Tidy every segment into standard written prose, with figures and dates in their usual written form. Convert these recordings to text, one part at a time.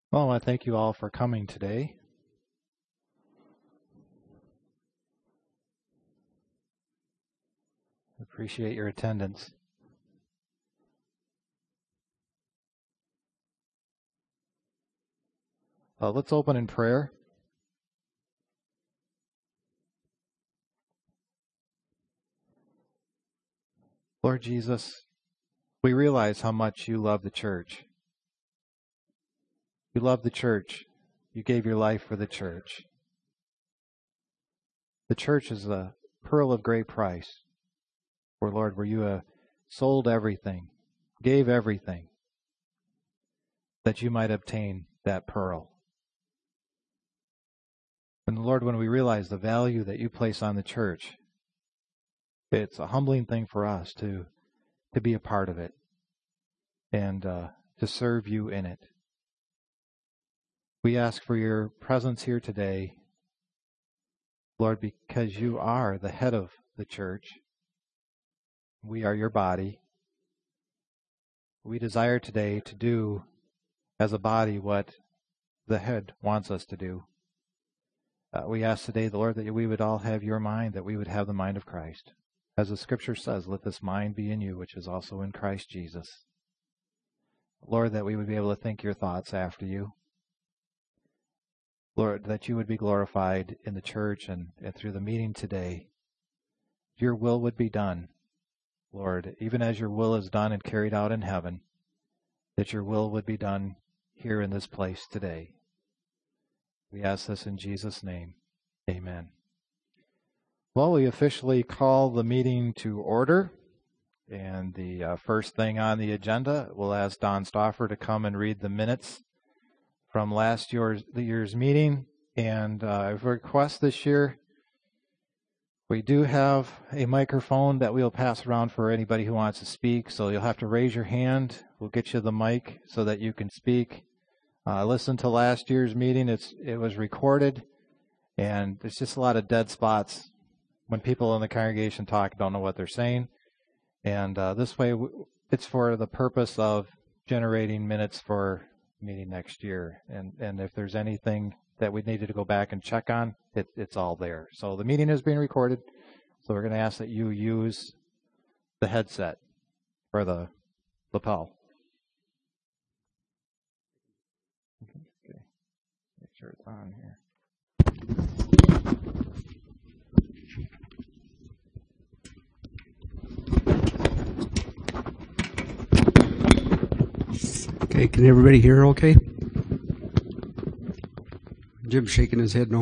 Well, I thank you all for coming today. Appreciate your attendance. Let's open in prayer. Lord Jesus, we realize how much you love the church. You love the church. You gave your life for the church. The church is a pearl of great price. For Lord, where you sold everything, gave everything, that you might obtain that pearl. And Lord, when we realize the value that you place on the church, it's a humbling thing for us to be a part of it and to serve you in it. We ask for your presence here today, Lord, because you are the head of the church. We are your body. We desire today to do as a body what the head wants us to do. We ask today, Lord, that we would all have your mind, that we would have the mind of Christ. As the scripture says, let this mind be in you, which is also in Christ Jesus. Lord, that we would be able to think your thoughts after you. Lord, that you would be glorified in the church and through the meeting today. Your will would be done, Lord, even as your will is done and carried out in heaven, that your will would be done here in this place today. We ask this in Jesus' name. Amen. Well, we officially call the meeting to order. And the first thing on the agenda, we'll ask Don Stauffer to come and read the minutes from last year's meeting. And I've requested this year, we do have a microphone that we'll pass around for anybody who wants to speak. So you'll have to raise your hand. We'll get you the mic so that you can speak. Listen to last year's meeting. It was recorded, and there's just a lot of dead spots when people in the congregation talk, don't know what they're saying. And this way, it's for the purpose of generating minutes for meeting next year. And if there's anything that we needed to go back and check on, it's all there. So the meeting is being recorded. So we're going to ask that you use the headset or the lapel. Okay. Make sure it's on here. Okay, can everybody hear okay? Jim's shaking his head no.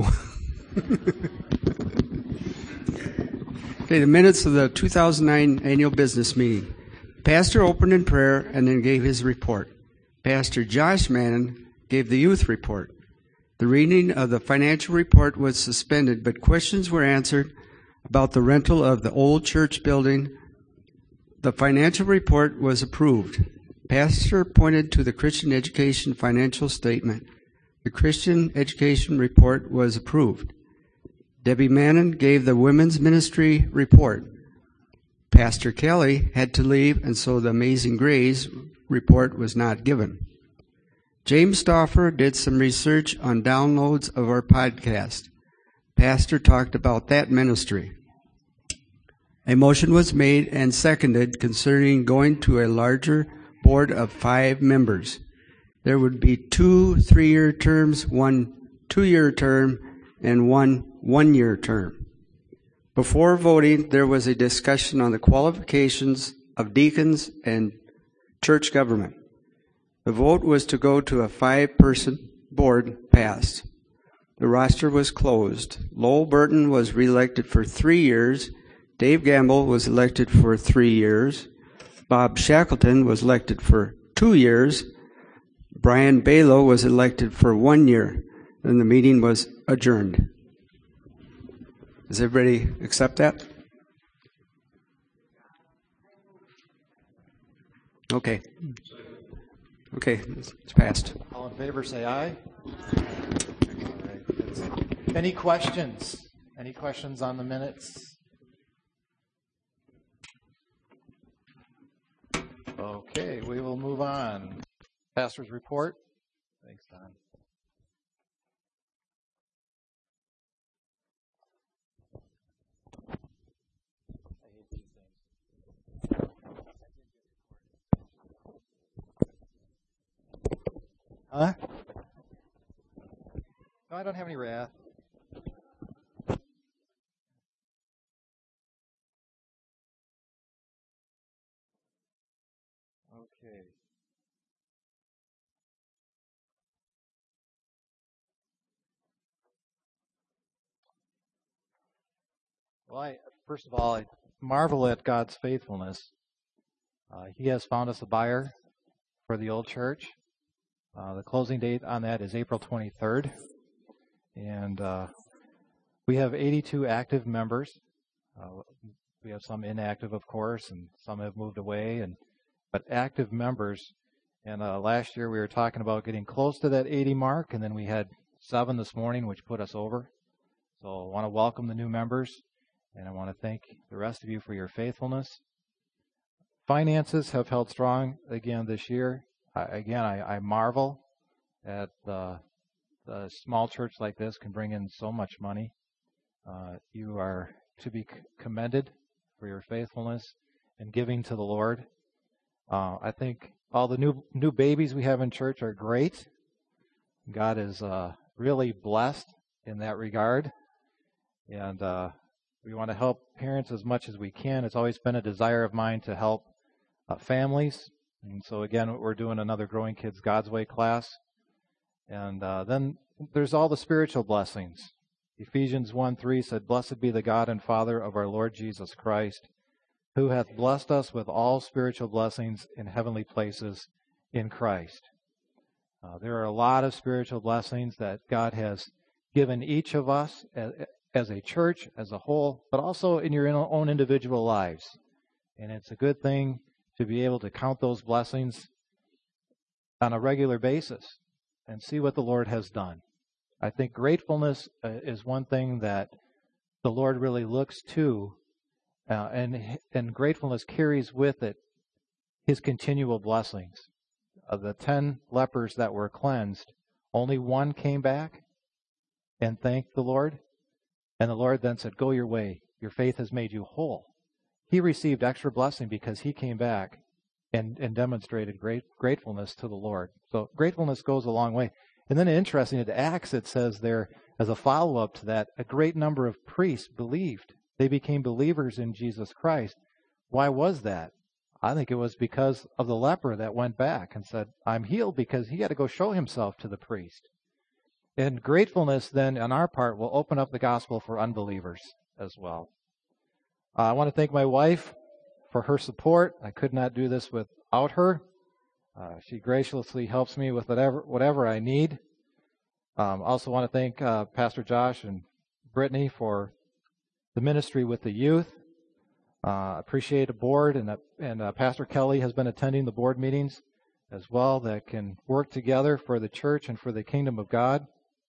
Okay, the minutes of the 2009 annual business meeting. Pastor opened in prayer and then gave his report. Pastor Josh Mannon gave the youth report. The reading of the financial report was suspended, but questions were answered about the rental of the old church building. The financial report was approved. Pastor pointed to the Christian education financial statement. The Christian education report was approved. Debbie Mannon gave the women's ministry report. Pastor Kelly had to leave, and so the Amazing Grace report was not given. James Stauffer did some research on downloads of our podcast. Pastor talked about that ministry. A motion was made and seconded concerning going to a larger board of 5 members. There would be 2 3-year terms, 1 2-year term, and 1 1-year term. Before voting, there was a discussion on the qualifications of deacons and church government. The vote was to go to a 5-person board passed. The roster was closed. Lowell Burton was reelected for 3 years. Dave Gamble was elected for 3 years. Bob Shackleton was elected for 2 years. Brian Balo was elected for 1 year. And the meeting was adjourned. Does everybody accept that? Okay. Okay, it's passed. All in favor, say aye. All right. Any questions? Any questions on the minutes? Okay, we will move on. Pastor's report. Thanks, Don. I hate these things. Huh? No, I don't have any wrath. Okay. Well, first of all, I marvel at God's faithfulness. He has found us a buyer for the old church. The closing date on that is April 23rd. And we have 82 active members. We have some inactive, of course, and some have moved away. But active members. And last year we were talking about getting close to that 80 mark, and then we had 7 this morning, which put us over. So I want to welcome the new members. And I want to thank the rest of you for your faithfulness. Finances have held strong again this year. I marvel at the small church like this can bring in so much money. You are to be commended for your faithfulness and giving to the Lord. I think all the new babies we have in church are great. God is really blessed in that regard. And we want to help parents as much as we can. It's always been a desire of mine to help families. And so, again, we're doing another Growing Kids God's Way class. And then there's all the spiritual blessings. Ephesians 1:3 said, "Blessed be the God and Father of our Lord Jesus Christ, who hath blessed us with all spiritual blessings in heavenly places in Christ." There are a lot of spiritual blessings that God has given each of us as a church, as a whole, but also in your own individual lives. And it's a good thing to be able to count those blessings on a regular basis and see what the Lord has done. I think gratefulness is one thing that the Lord really looks to, and gratefulness carries with it His continual blessings. Of the 10 lepers that were cleansed, only one came back and thanked the Lord. And the Lord then said, "Go your way. Your faith has made you whole." He received extra blessing because he came back and demonstrated gratefulness to the Lord. So gratefulness goes a long way. And then interesting, in Acts it says there, as a follow-up to that, a great number of priests believed. They became believers in Jesus Christ. Why was that? I think it was because of the leper that went back and said, "I'm healed," because he had to go show himself to the priest. And gratefulness then on our part will open up the gospel for unbelievers as well. I want to thank my wife for her support. I could not do this without her. She graciously helps me with whatever I need. Also want to thank Pastor Josh and Brittany for the ministry with the youth. Appreciate the board, and Pastor Kelly has been attending the board meetings as well that can work together for the church and for the kingdom of God.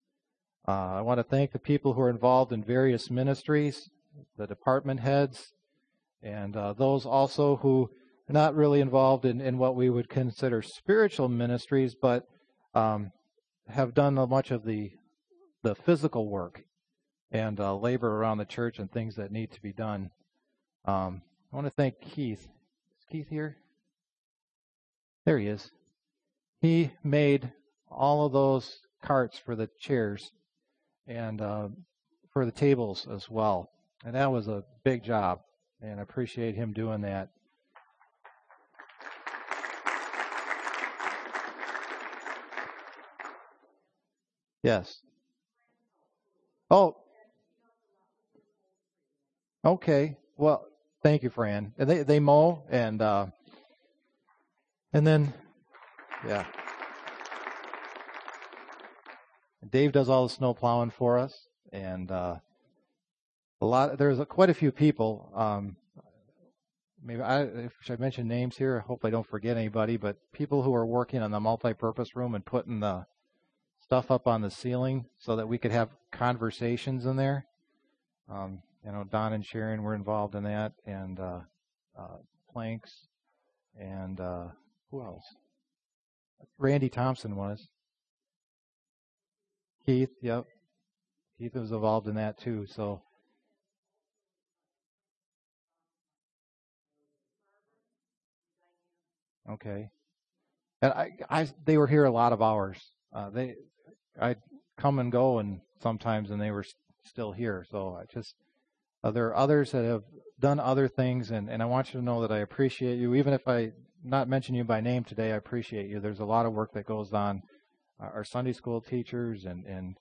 I want to thank the people who are involved in various ministries, the department heads, and those also who are not really involved in what we would consider spiritual ministries, but have done much of the physical work and labor around the church and things that need to be done. I want to thank Keith. Is Keith here? There he is. He made all of those carts for the chairs and for the tables as well. And that was a big job, and I appreciate him doing that. Yes. Oh, okay. Well, thank you, Fran. And they mow, and then, yeah. Dave does all the snow plowing for us, and there's quite a few people. Maybe should I mention names here? I hope I don't forget anybody, but people who are working on the multi-purpose room and putting the stuff up on the ceiling so that we could have conversations in there. Don and Sharon were involved in that, and planks, and who else? Randy Thompson was. Keith, yep. Keith was involved in that too. So, okay. And they were here a lot of hours. I'd come and go, and sometimes, and they were still here. So there are others that have done other things, and I want you to know that I appreciate you. Even if I not mention you by name today, I appreciate you. There's a lot of work that goes on. Our Sunday school teachers and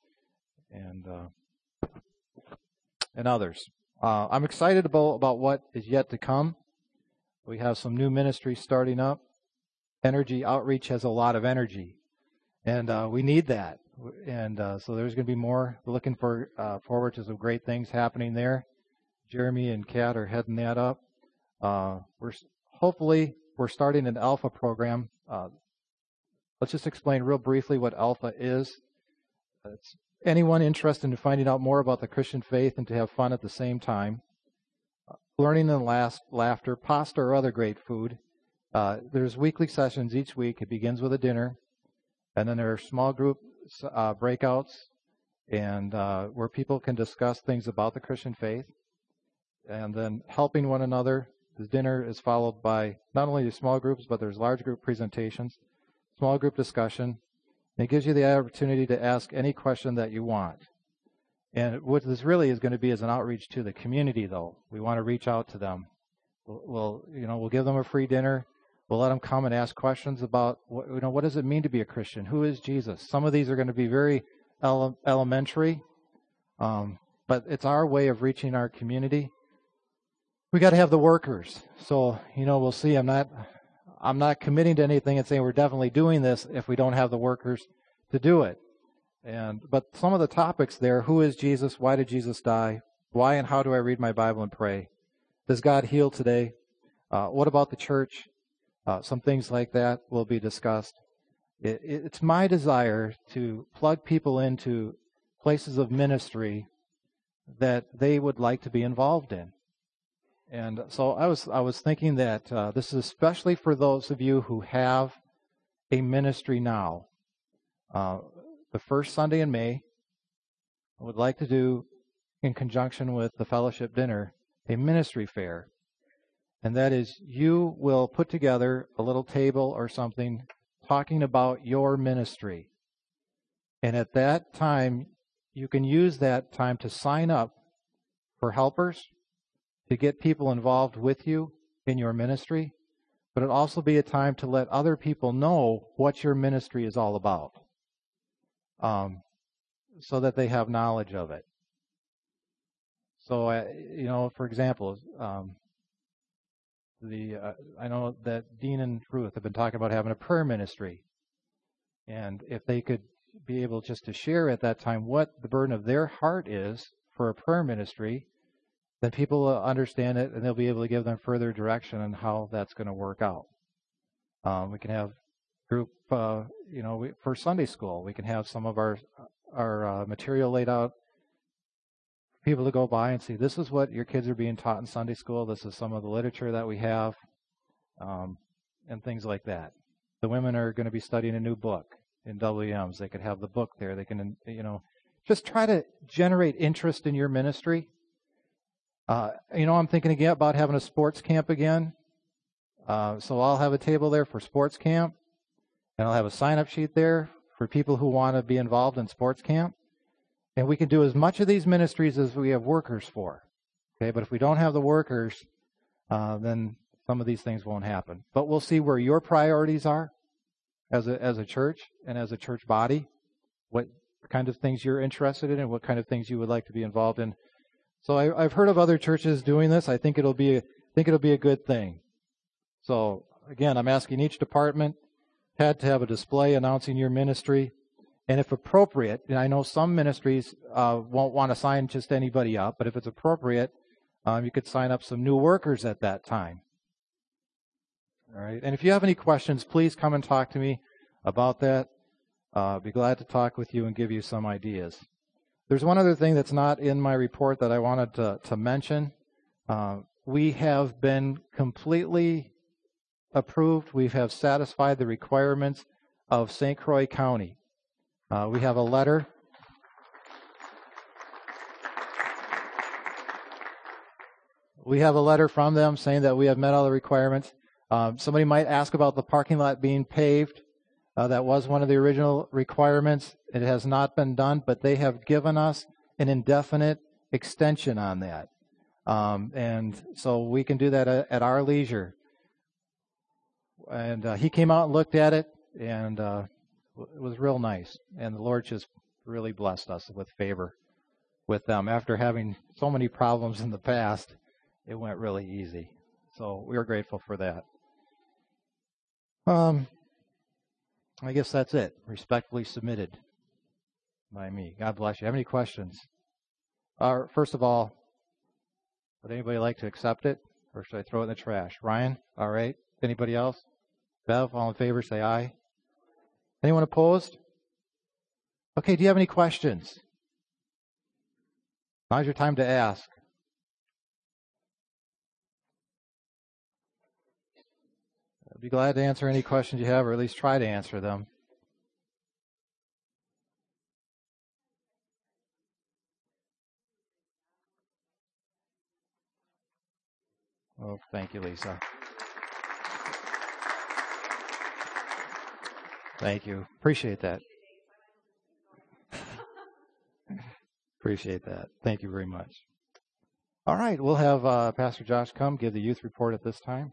others. I'm excited about what is yet to come. We have some new ministries starting up. Energy Outreach has a lot of energy, and we need that. And so there's going to be more. We're looking forward to some great things happening there. Jeremy and Kat are heading that up. We're starting an Alpha program. Let's just explain real briefly what Alpha is. It's anyone interested in finding out more about the Christian faith and to have fun at the same time. Learning and laughter, pasta or other great food. There's weekly sessions each week. It begins with a dinner, and then there are small group breakouts, and where people can discuss things about the Christian faith, and then helping one another. The dinner is followed by not only the small groups, but there's large group presentations, small group discussion. And it gives you the opportunity to ask any question that you want. And what this really is going to be is an outreach to the community, though. We want to reach out to them. We'll give them a free dinner. We'll let them come and ask questions about, what does it mean to be a Christian? Who is Jesus? Some of these are going to be very elementary, but it's our way of reaching our community. We got to have the workers. So, we'll see. I'm not committing to anything and saying we're definitely doing this if we don't have the workers to do it. But some of the topics there: who is Jesus? Why did Jesus die? Why and how do I read my Bible and pray? Does God heal today? What about the church? Some things like that will be discussed. It's my desire to plug people into places of ministry that they would like to be involved in. And so I was thinking that this is especially for those of you who have a ministry now. The first Sunday in May, I would like to do, in conjunction with the fellowship dinner, a ministry fair. And that is, you will put together a little table or something talking about your ministry. And at that time, you can use that time to sign up for helpers, to get people involved with you in your ministry. But it'll also be a time to let other people know what your ministry is all about, so that they have knowledge of it. So, for example, I know that Dean and Ruth have been talking about having a prayer ministry. And if they could be able just to share at that time what the burden of their heart is for a prayer ministry, then people will understand it and they'll be able to give them further direction on how that's going to work out. We can have group, for Sunday school, we can have some of our material laid out for people to go by and see, this is what your kids are being taught in Sunday school. This is some of the literature that we have, and things like that. The women are going to be studying a new book in WMs. They could have the book there. They can, just try to generate interest in your ministry. I'm thinking again about having a sports camp again. So I'll have a table there for sports camp, and I'll have a sign-up sheet there for people who want to be involved in sports camp. And we can do as much of these ministries as we have workers for. Okay, but if we don't have the workers, then some of these things won't happen. But we'll see where your priorities are as a church and as a church body, what kind of things you're interested in and what kind of things you would like to be involved in. So I've heard of other churches doing this. I think it'll be a good thing. So again, I'm asking each department head to have a display announcing your ministry, and if appropriate, and I know some ministries won't want to sign just anybody up, but if it's appropriate, you could sign up some new workers at that time. All right. And if you have any questions, please come and talk to me about that. I'll be glad to talk with you and give you some ideas. There's one other thing that's not in my report that I wanted to mention. We have been completely approved. We have satisfied the requirements of St. Croix County. We have a letter we have a letter from them saying that we have met all the requirements. Somebody might ask about the parking lot being paved. That was one of the original requirements. It has not been done, but they have given us an indefinite extension on that. And so we can do that at our leisure. And he came out and looked at it, and it was real nice. And the Lord just really blessed us with favor with them. After having so many problems in the past, it went really easy. So we are grateful for that. I guess that's it. Respectfully submitted by me. God bless you. Have any questions? First of all, would anybody like to accept it, or should I throw it in the trash? Ryan? All right. Anybody else? Bev, all in favor, say aye. Anyone opposed? Okay, do you have any questions? Now's your time to ask. I'd be glad to answer any questions you have, or at least try to answer them. Oh, thank you, Lisa. Thank you. Appreciate that. Appreciate that. Thank you very much. All right, we'll have Pastor Josh come give the youth report at this time.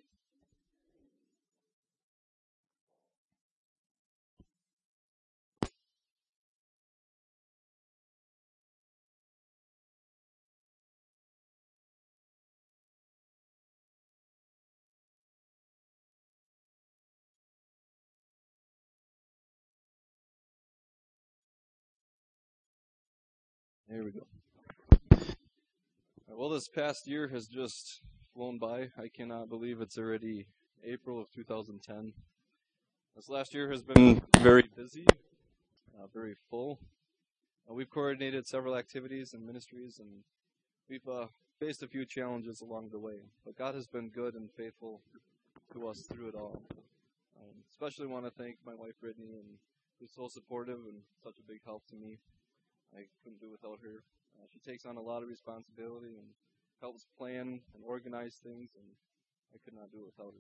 There we go. Well, this past year has just flown by. I cannot believe it's already April of 2010. This last year has been very busy, very full. We've coordinated several activities and ministries, and we've faced a few challenges along the way. But God has been good and faithful to us through it all. Especially want to thank my wife, Brittany, and who's so supportive and such a big help to me. I couldn't do without her. She takes on a lot of responsibility and helps plan and organize things, and I could not do it without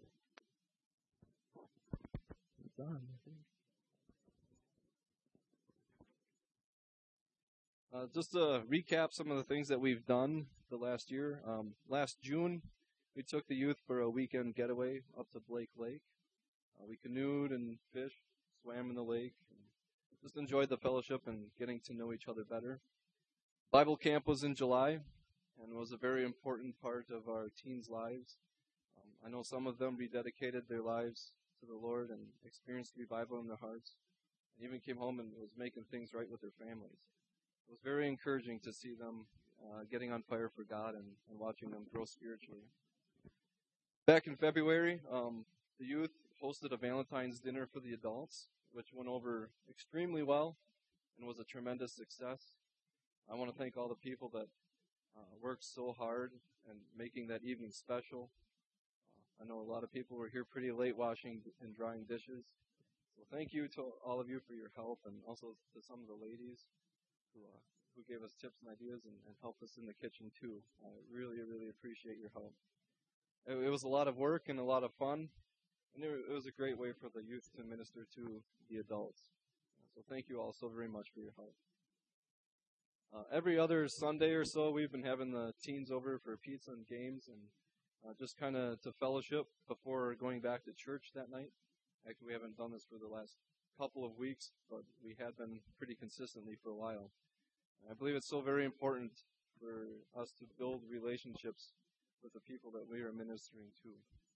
her. It's on, I think. Just to recap some of the things that we've done the last year. Last June, we took the youth for a weekend getaway up to Blake Lake. We canoed and fished, swam in the lake, and just enjoyed the fellowship and getting to know each other better. Bible camp was in July and was a very important part of our teens' lives. I know some of them rededicated their lives to the Lord and experienced revival in their hearts, and even came home and was making things right with their families. It was very encouraging to see them getting on fire for God and watching them grow spiritually. Back in February, the youth hosted a Valentine's dinner for the adults, which went over extremely well and was a tremendous success. I want to thank all the people that worked so hard and making that evening special. I know a lot of people were here pretty late washing and drying dishes. So thank you to all of you for your help, and also to some of the ladies who gave us tips and ideas and helped us in the kitchen too. I really, really appreciate your help. It was a lot of work and a lot of fun, and it was a great way for the youth to minister to the adults. So thank you all so very much for your help. Every other Sunday or so, we've been having the teens over for pizza and games, and just kind of to fellowship before going back to church that night. Actually, we haven't done this for the last couple of weeks, but we had been pretty consistently for a while. And I believe it's so very important for us to build relationships with the people that we are ministering to.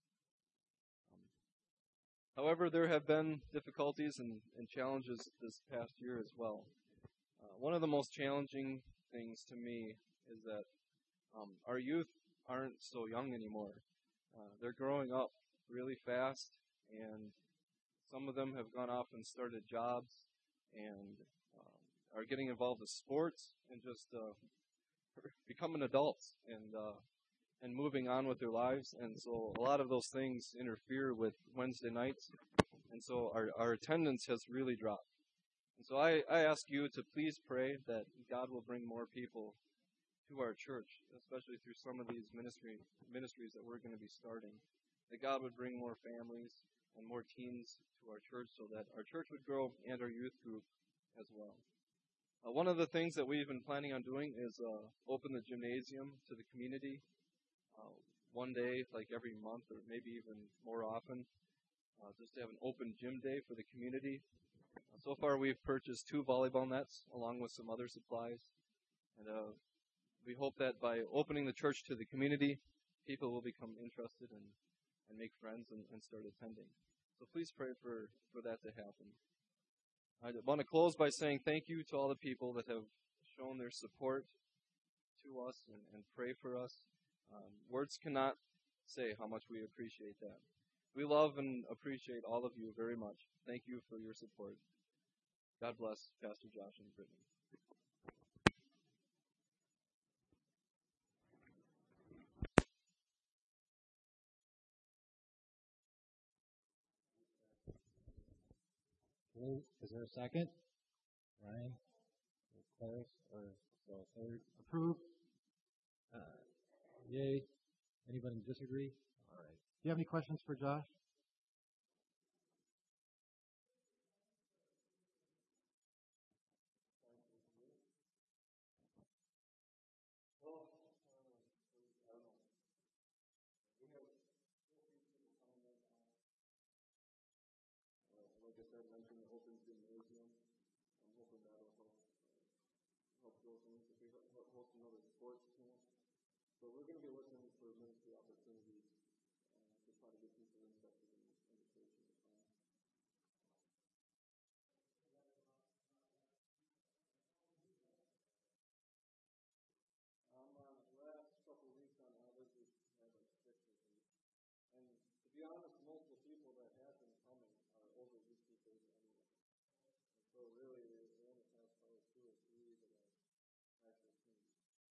However, there have been difficulties and challenges this past year as well. One of the most challenging things to me is that our youth aren't so young anymore. They're growing up really fast, and some of them have gone off and started jobs and are getting involved with sports and just becoming adults and moving on with their lives. And so a lot of those things interfere with Wednesday nights, and so our attendance has really dropped. And so I ask you to please pray that God will bring more people to our church, especially through some of these ministries that we're going to be starting. That God would bring more families and more teens to our church so that our church would grow and our youth group as well. One of the things that we've been planning on doing is open the gymnasium to the community one day, like every month or maybe even more often, just to have an open gym day for the community. So far, we've purchased 2 volleyball nets along with some other supplies. And we hope that by opening the church to the community, people will become interested and make friends and start attending. So please pray for that to happen. I want to close by saying thank you to all the people that have shown their support to us and pray for us. Words cannot say how much we appreciate that. We love and appreciate all of you very much. Thank you for your support. God bless Pastor Josh and Brittany. Is there a second? Ryan? Claris? Or so third? Approved? Yay. Anybody disagree? All right. Do you have any questions for Josh? Like I said, mentioned the open gymnasium. I'm hoping that'll help grow things. If we host another sports camp. So we're going to be looking for ministry opportunities to try to get people interested in the church and the plan. The last couple of weeks on average, we've had like 6 or 8. And to be honest, most of the people that have been coming are over youth group anyway. And so really, we only have probably 2 or 3 that are actual teams.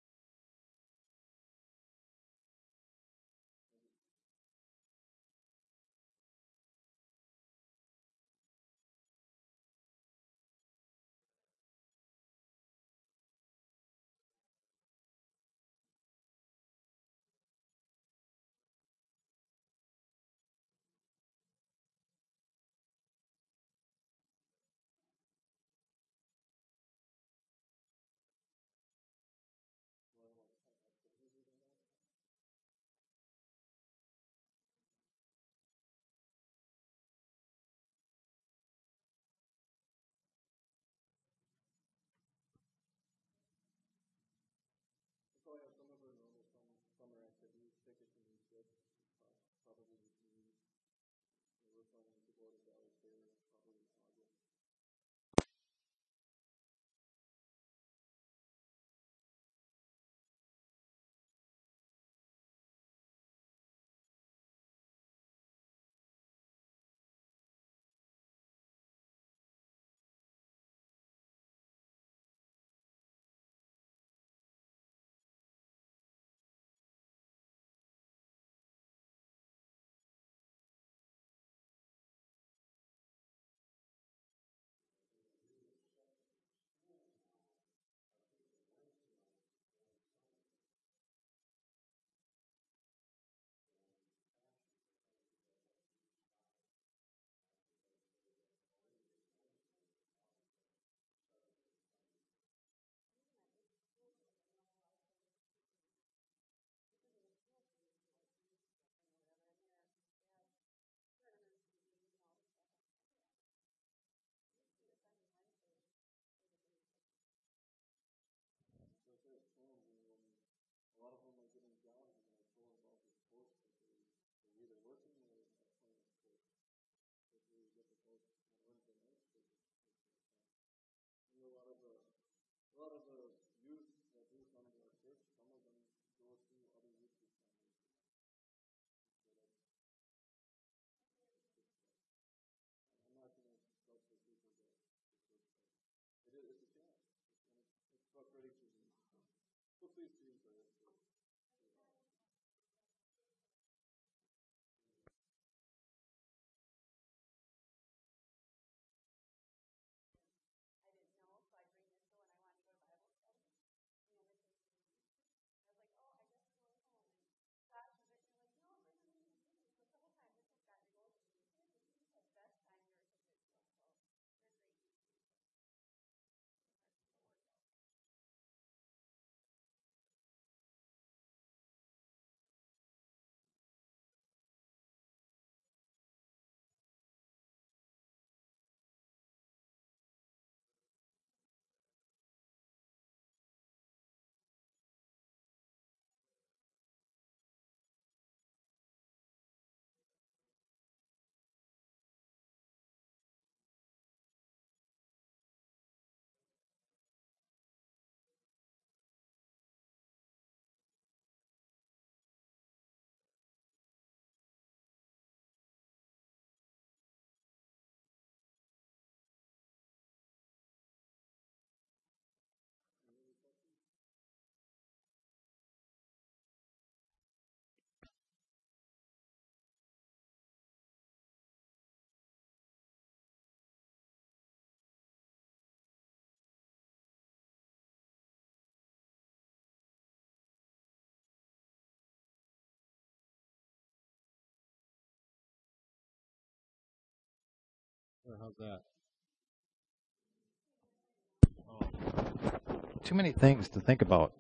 Probably have some of our normal summer activities, tickets and trips, probably this week. We're planning to go to Valley Fair probably in August. A lot of them are getting jobs and they're so involved in sports that they're either working or playing sports. It's really difficult on Wednesday nights. A lot of the youth that do come to our church, some of them go to other youth groups. I'm not going to judge the people that it's a challenge. It's frustrating for me. So please do encourage us. How's that? Oh. Too many things to think about.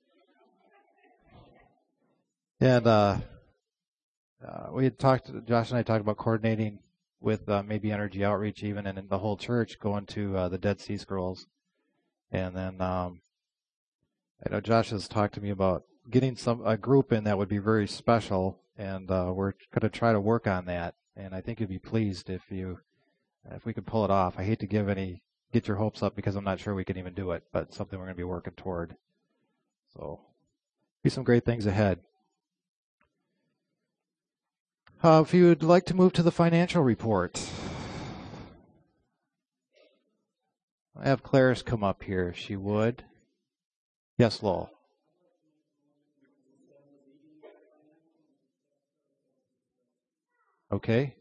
And we had talked, Josh and I talked about coordinating with maybe Energy Outreach even, and in the whole church going to the Dead Sea Scrolls. And then I know Josh has talked to me about getting a group in that would be very special, and we're going to try to work on that. And I think you'd be pleased if we could pull it off. I hate to get your hopes up because I'm not sure we can even do it, but something we're going to be working toward. So, be some great things ahead. If you would like to move to the financial report, I have Clarice come up here if she would. Yes, Lowell. Okay.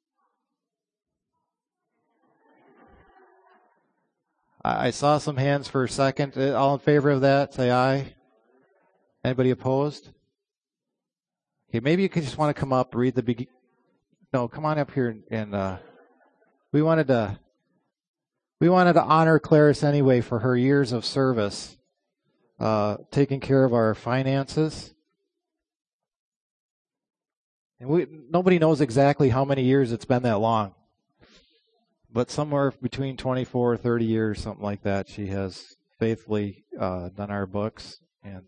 I saw some hands for a second. All in favor of that, say aye. Anybody opposed? Okay, maybe you could just want to come up, read the beginning. No, come on up here, and we wanted to honor Clarice anyway for her years of service, taking care of our finances. And nobody knows exactly how many years it's been that long, but somewhere between 24 or 30 years, something like that, she has faithfully done our books. And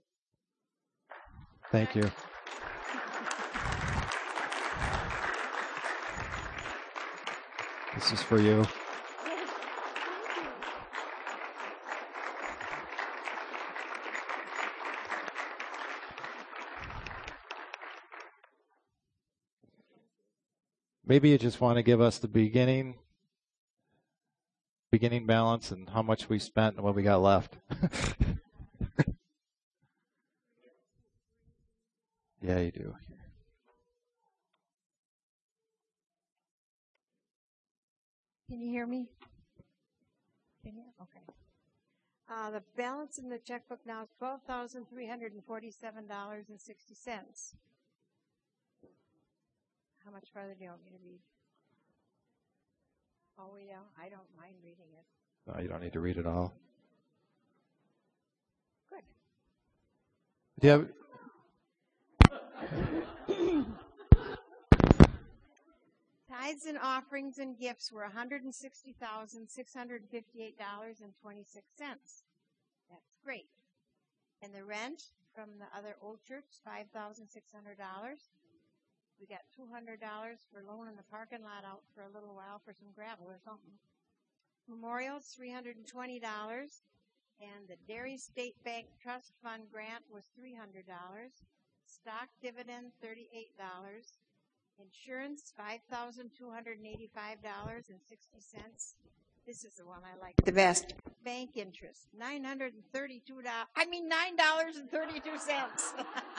thank you. This is for you. Maybe you just want to give us the beginning balance and how much we spent and what we got left. Yeah, you do. Can you hear me? Can you? Okay. The balance in the checkbook now is $12,347.60. How much farther do you want me to read? Oh, yeah, I don't mind reading it. No, you don't need to read it all. Good. Do you have... Tithes and offerings and gifts were $160,658.26. That's great. And the rent from the other old church, $5,600. We got $200 for loaning the parking lot out for a little while for some gravel or something. Memorials, $320. And the Dairy State Bank Trust Fund grant was $300. Stock dividend, $38. Insurance, $5,285.60. This is the one I like the best. Bank interest, $932. $9.32.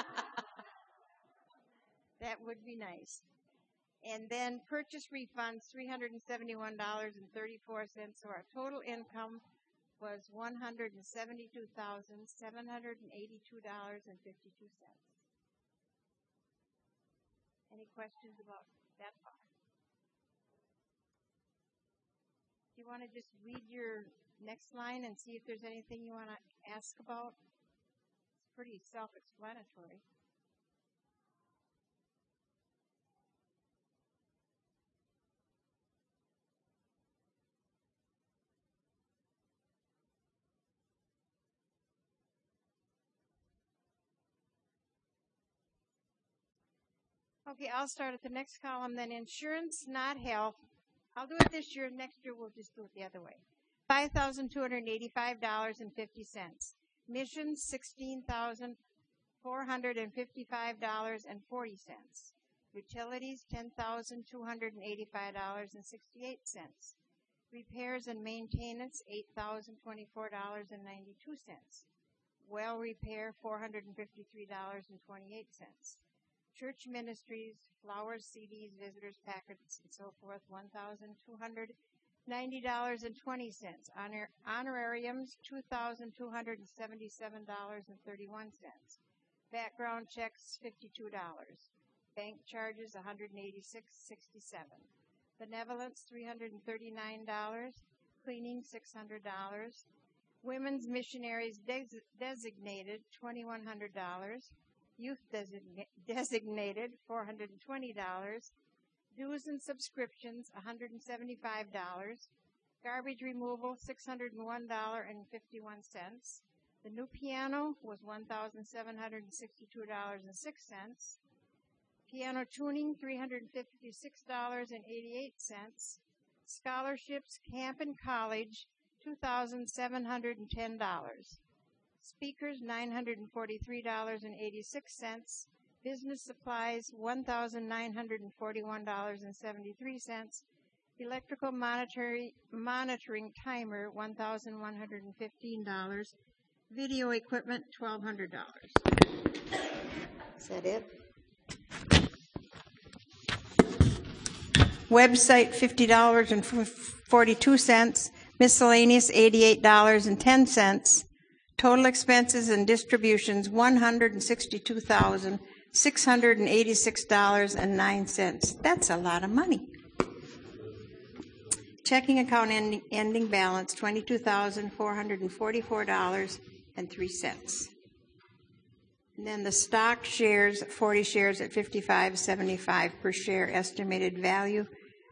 That would be nice. And then purchase refunds, $371.34. So our total income was $172,782.52. Any questions about that part? Do you want to just read your next line and see if there's anything you want to ask about? It's pretty self-explanatory. Okay, I'll start at the next column, then insurance, not health. I'll do it this year. Next year, we'll just do it the other way. $5,285.50. Missions, $16,455.40. Utilities, $10,285.68. Repairs and maintenance, $8,024.92. Well repair, $453.28. Church ministries, flowers, CDs, visitors, packets, and so forth, $1,290.20. Honorariums, $2,277.31. Background checks, $52. Bank charges, $186.67. Benevolence, $339. Cleaning, $600. Women's Missionaries Designated, $2,100. Youth Designated, $420. Dues and subscriptions, $175. Garbage removal, $601.51. The new piano was $1,762.06. Piano tuning, $356.88. Scholarships, camp and college, $2,710. Speakers, $943.86. Business supplies, $1,941.73. Electrical monitoring timer, $1,115. Video equipment, $1,200. Is that it? Website, $50.42. Miscellaneous, $88.10. Total expenses and distributions, $162,686.09. That's a lot of money. Checking account ending balance, $22,444.03. And then the stock shares, 40 shares at $55.75 per share, estimated value,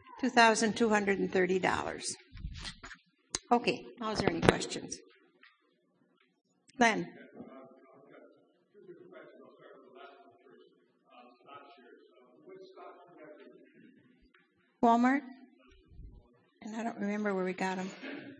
$2,230. Okay, now is there any questions? Len? Walmart? And I don't remember where we got them.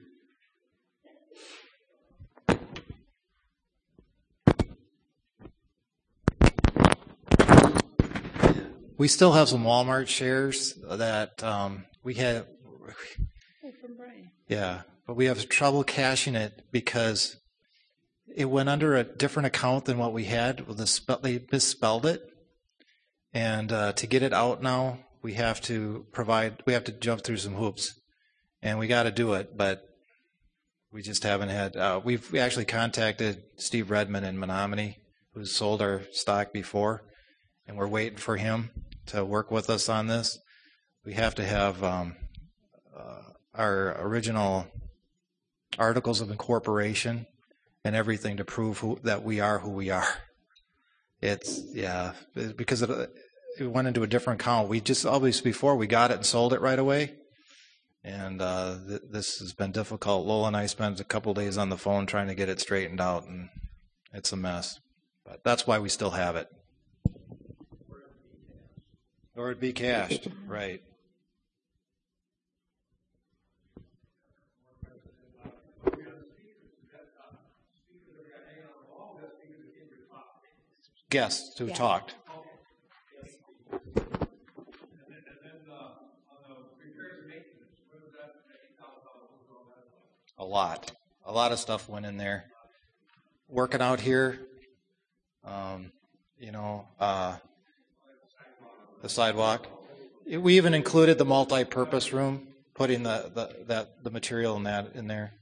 We still have some Walmart shares that we had. From Brian. Yeah, but we have trouble cashing it because it went under a different account than what we had. They misspelled it, and to get it out now, we have to jump through some hoops, and we got to do it. But we just haven't had. We actually contacted Steve Redmond in Menominee, who's sold our stock before, and we're waiting for him to work with us on this. We have to have our original articles of incorporation and everything to prove that we are who we are. Because it went into a different account. We just always before we got it and sold it right away, and this has been difficult. Lola and I spent a couple days on the phone trying to get it straightened out, and it's a mess. But that's why we still have it. Or it'd be cashed, right. Guests who talked. A lot of stuff went in there. Working out here, the sidewalk. We even included the multi-purpose room, putting the material in there.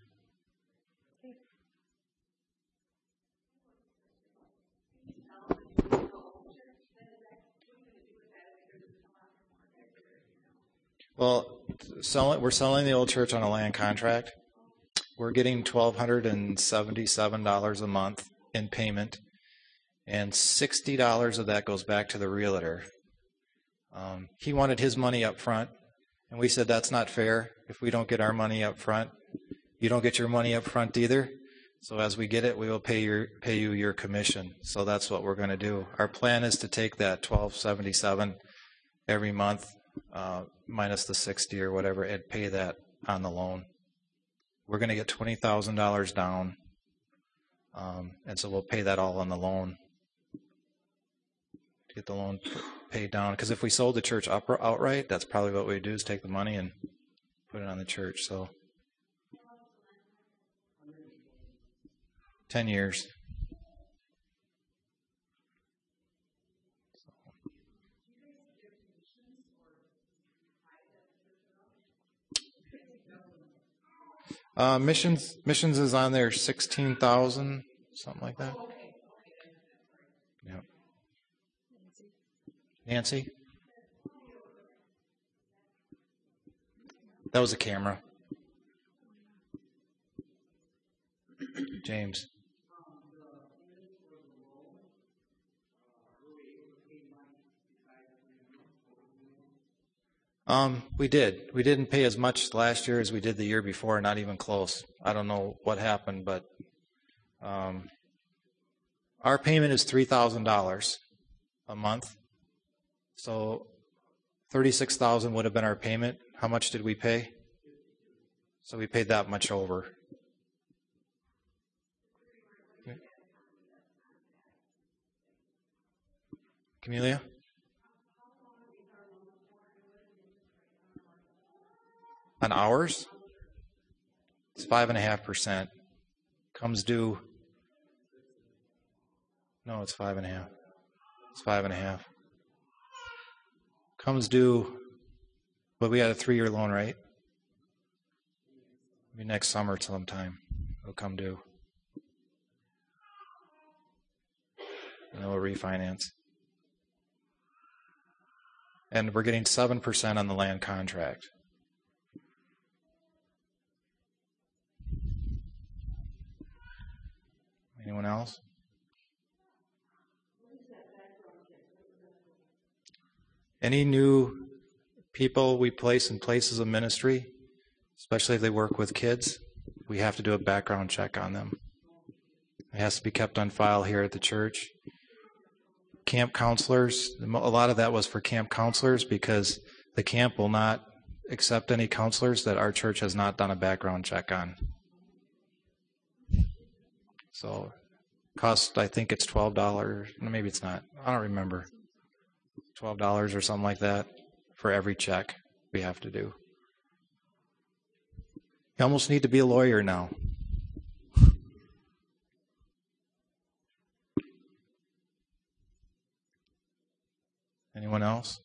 Well, we're selling the old church on a land contract. We're getting $1,277 a month in payment, and $60 of that goes back to the realtor. He wanted his money up front, and we said that's not fair. If we don't get our money up front, you don't get your money up front either. So as we get it, we will pay you your commission. So that's what we're going to do. Our plan is to take that $1,277 every month, minus the $60 or whatever, and pay that on the loan. We're going to get $20,000 down, and so we'll pay that all on the loan. Get the loan paid down, because if we sold the church outright, that's probably what we'd do, is take the money and put it on the church. So 10 years. Missions is on there, 16,000, something like that. Yep. Nancy? That was a camera. James. We did. We didn't pay as much last year as we did the year before, not even close. I don't know what happened, but our payment is $3,000 a month. So $36,000 would have been our payment. How much did we pay? So we paid that much over. Okay. Camelia? On hours? It's 5.5%. Comes due. No, it's 5.5. It's 5.5. Comes due, but we had a 3-year loan, right? Maybe next summer sometime it'll come due. And then we'll refinance. And we're getting 7% on the land contract. Anyone else? Any new people we place in places of ministry, especially if they work with kids, we have to do a background check on them. It has to be kept on file here at the church. Camp counselors, a lot of that was for camp counselors because the camp will not accept any counselors that our church has not done a background check on. So, cost, I think it's $12. Maybe it's not. I don't remember. $12 or something like that for every check we have to do. You almost need to be a lawyer now. Anyone else?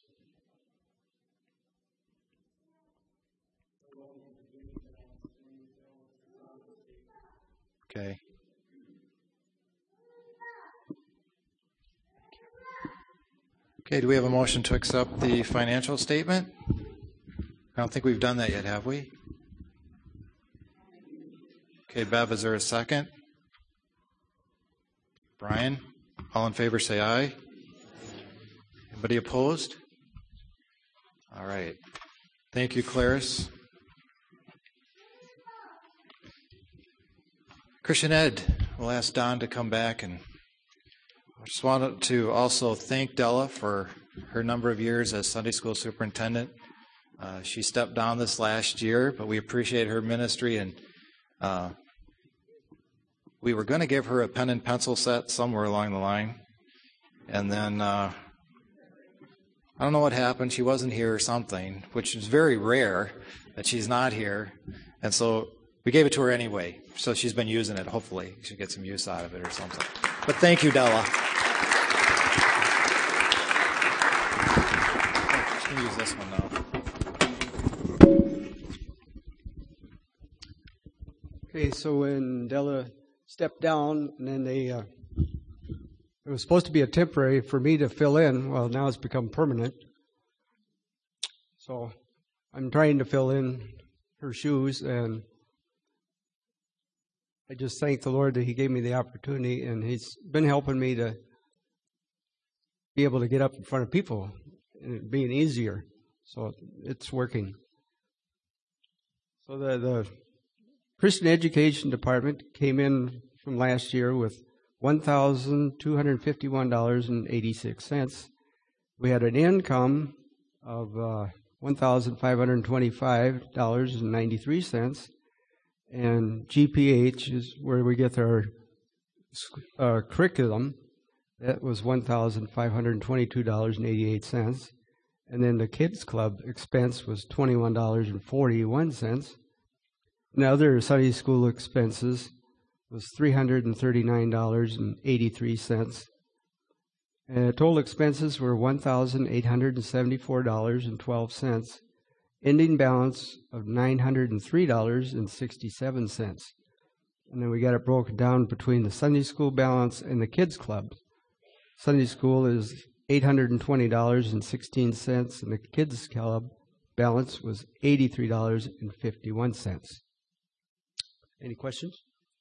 Okay. Okay, do we have a motion to accept the financial statement? I don't think we've done that yet, have we? Okay, Bev, is there a second? Brian, all in favor say aye. Anybody opposed? All right. Thank you, Clarice. Christian Ed, we'll ask Don to come back, and I just wanted to also thank Della for her number of years as Sunday school superintendent. She stepped down this last year, but we appreciate her ministry, and we were going to give her a pen and pencil set somewhere along the line, and then I don't know what happened. She wasn't here or something, which is very rare that she's not here, and so we gave it to her anyway. So she's been using it. Hopefully she'll get some use out of it or something. But thank you, Della. I'm going to use this one now. Okay, so when Della stepped down, and then it was supposed to be a temporary for me to fill in. Well, now it's become permanent. So I'm trying to fill in her shoes, and I just thank the Lord that He gave me the opportunity, and He's been helping me to be able to get up in front of people, and it being easier. So it's working. So the Christian Education Department came in from last year with $1,251.86. We had an income of $1,525.93. And GPH is where we get our curriculum. That was $1,522.88. And then the Kids Club expense was $21.41. And other Sunday school expenses was $339.83. And total expenses were $1,874.12. Ending balance of $903.67. And then we got it broken down between the Sunday school balance and the Kids Club. Sunday school is $820.16, and the Kids Club balance was $83.51. Any questions?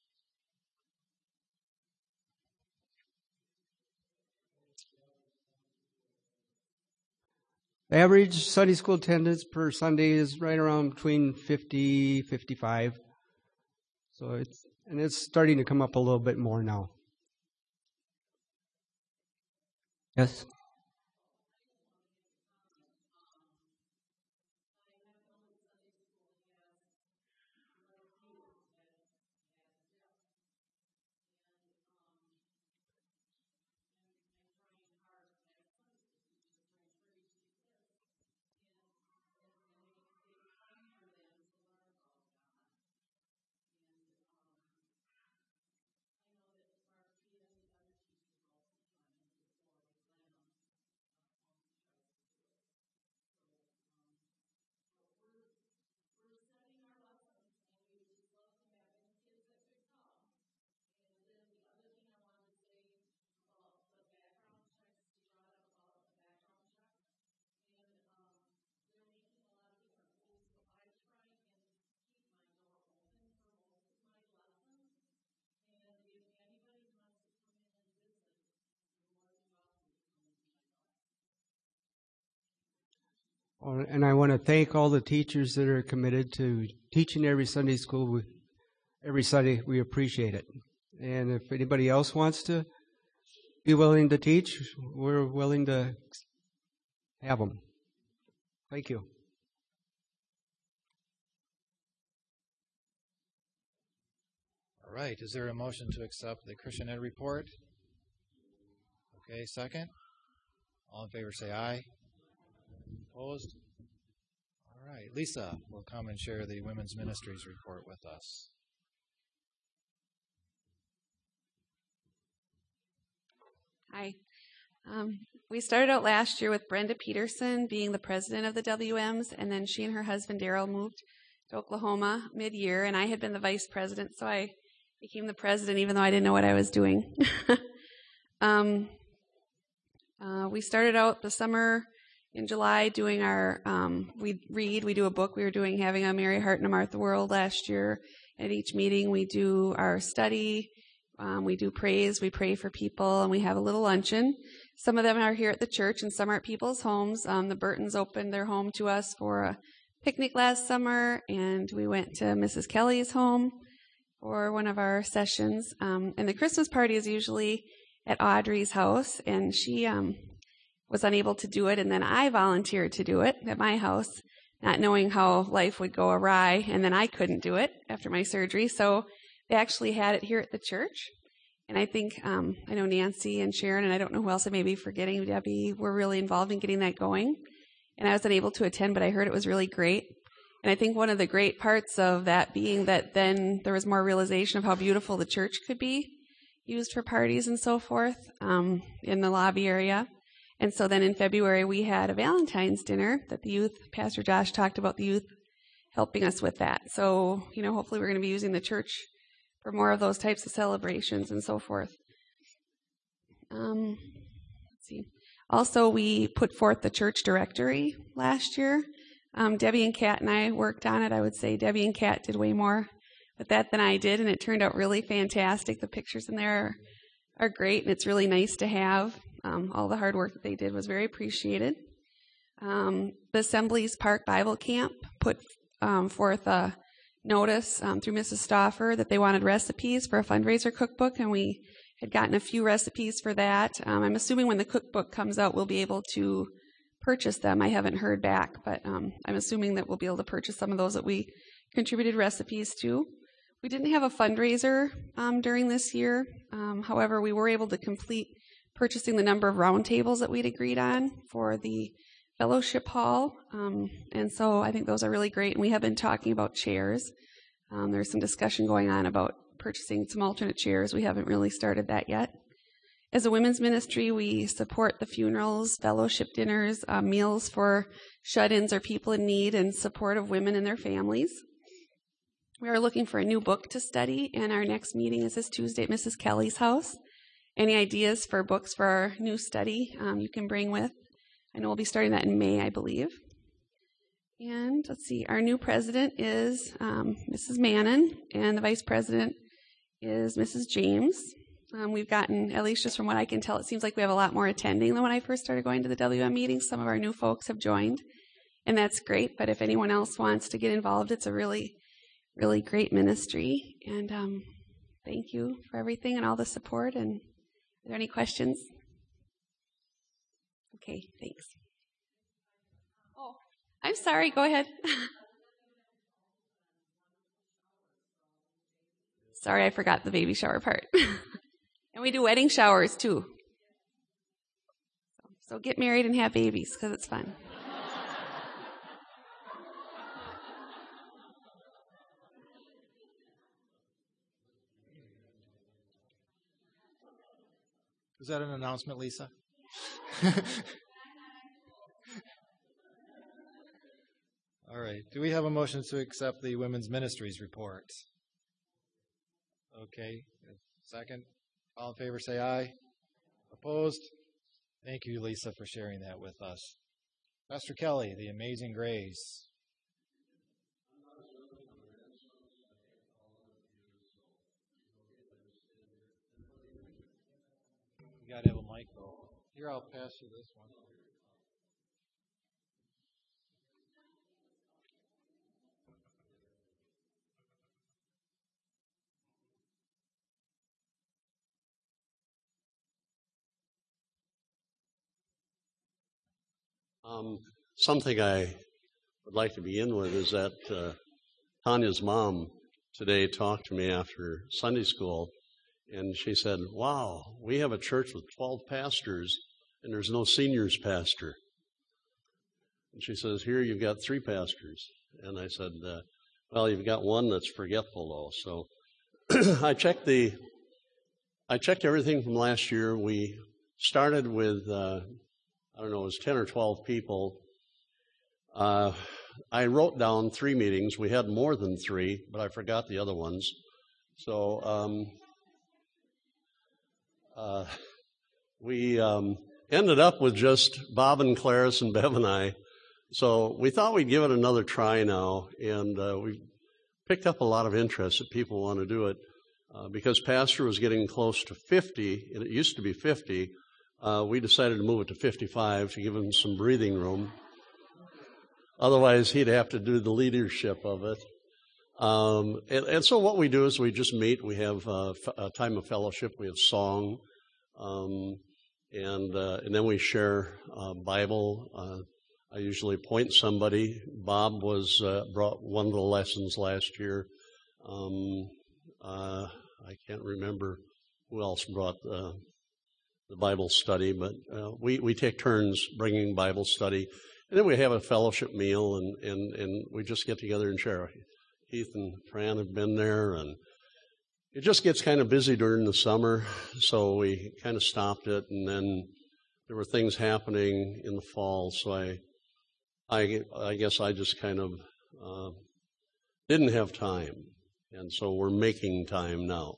Average Sunday school attendance per Sunday is right around between 50, 55. So it's starting to come up a little bit more now. Yes? And I want to thank all the teachers that are committed to teaching every Sunday school. Every Sunday, we appreciate it. And if anybody else wants to be willing to teach, we're willing to have them. Thank you. All right. Is there a motion to accept the Christian Ed report? Okay, second. All in favor say aye. Opposed? All right. Lisa will come and share the Women's Ministries report with us. Hi. We started out last year with Brenda Peterson being the president of the WMs, and then she and her husband Daryl moved to Oklahoma mid-year, and I had been the vice president, so I became the president even though I didn't know what I was doing. We started out the summer in July doing our, we do a book. We were having a Mary Hart and a Martha World last year. At each meeting we do our study, we do praise, we pray for people, and we have a little luncheon. Some of them are here at the church and some are at people's homes. The Burtons opened their home to us for a picnic last summer, and we went to Mrs. Kelly's home for one of our sessions. And the Christmas party is usually at Audrey's house, and she was unable to do it, and then I volunteered to do it at my house, not knowing how life would go awry, and then I couldn't do it after my surgery, so they actually had it here at the church. And I think, I know Nancy and Sharon, and I don't know who else I may be forgetting, Debbie, were really involved in getting that going. And I was unable to attend, but I heard it was really great. And I think one of the great parts of that being that then there was more realization of how beautiful the church could be used for parties and so forth in the lobby area. And so then in February we had a Valentine's dinner that the youth, Pastor Josh talked about the youth helping us with that. So, hopefully we're going to be using the church for more of those types of celebrations and so forth. Let's see. Also, we put forth the church directory last year. Debbie and Kat and I worked on it. I would say Debbie and Kat did way more with that than I did, and it turned out really fantastic. The pictures in there are great, and it's really nice to have. All the hard work that they did was very appreciated. The Assemblies Park Bible Camp put forth a notice through Mrs. Stauffer that they wanted recipes for a fundraiser cookbook, and we had gotten a few recipes for that. I'm assuming when the cookbook comes out, we'll be able to purchase them. I haven't heard back, but I'm assuming that we'll be able to purchase some of those that we contributed recipes to. We didn't have a fundraiser during this year. However, we were able to complete purchasing the number of round tables that we'd agreed on for the fellowship hall. And so I think those are really great. And we have been talking about chairs. There's some discussion going on about purchasing some alternate chairs. We haven't really started that yet. As a women's ministry, we support the funerals, fellowship dinners, meals for shut-ins or people in need, and support of women and their families. We are looking for a new book to study, and our next meeting is this Tuesday at Mrs. Kelly's house. Any ideas for books for our new study you can bring with? I know we'll be starting that in May, I believe. And let's see, our new president is Mrs. Mannon, and the vice president is Mrs. James. We've gotten, at least just from what I can tell, it seems like we have a lot more attending than when I first started going to the WM meetings. Some of our new folks have joined, and that's great. But if anyone else wants to get involved, it's a really, really great ministry. And thank you for everything and all the support. And are there any questions? Okay, thanks. Oh, I'm sorry. Go ahead. Sorry, I forgot the baby shower part. And we do wedding showers, too. So get married and have babies, because it's fun. Is that an announcement, Lisa? All right. Do we have a motion to accept the women's ministries report? Okay. Second. All in favor, say aye. Opposed? Thank you, Lisa, for sharing that with us. Pastor Kelly, the Amazing Grace. You got to have a mic, though. Here, I'll pass you this one. Something I would like to begin with is that Tanya's mom today talked to me after Sunday school, and she said, wow, we have a church with 12 pastors, and there's no seniors pastor. And she says, here you've got 3 pastors. And I said, well, you've got one that's forgetful, though. So I checked everything from last year. We started with I don't know, it was 10 or 12 people. I wrote down 3 meetings. We had more than 3, but I forgot the other ones. So we ended up with just Bob and Clarice and Bev and I. So we thought we'd give it another try now, and we picked up a lot of interest that people want to do it. Because Pastor was getting close to 50, and it used to be 50, we decided to move it to 55 to give him some breathing room. Otherwise, he'd have to do the leadership of it. And so what we do is we just meet. We have a time of fellowship. We have song. And then we share Bible. I usually point somebody. Bob brought one of the lessons last year. I can't remember who else brought the Bible study, but we take turns bringing Bible study. And then we have a fellowship meal, and we just get together and share. Keith and Fran have been there, and it just gets kind of busy during the summer, so we kind of stopped it, and then there were things happening in the fall, so I guess I just kind of didn't have time, and so we're making time now.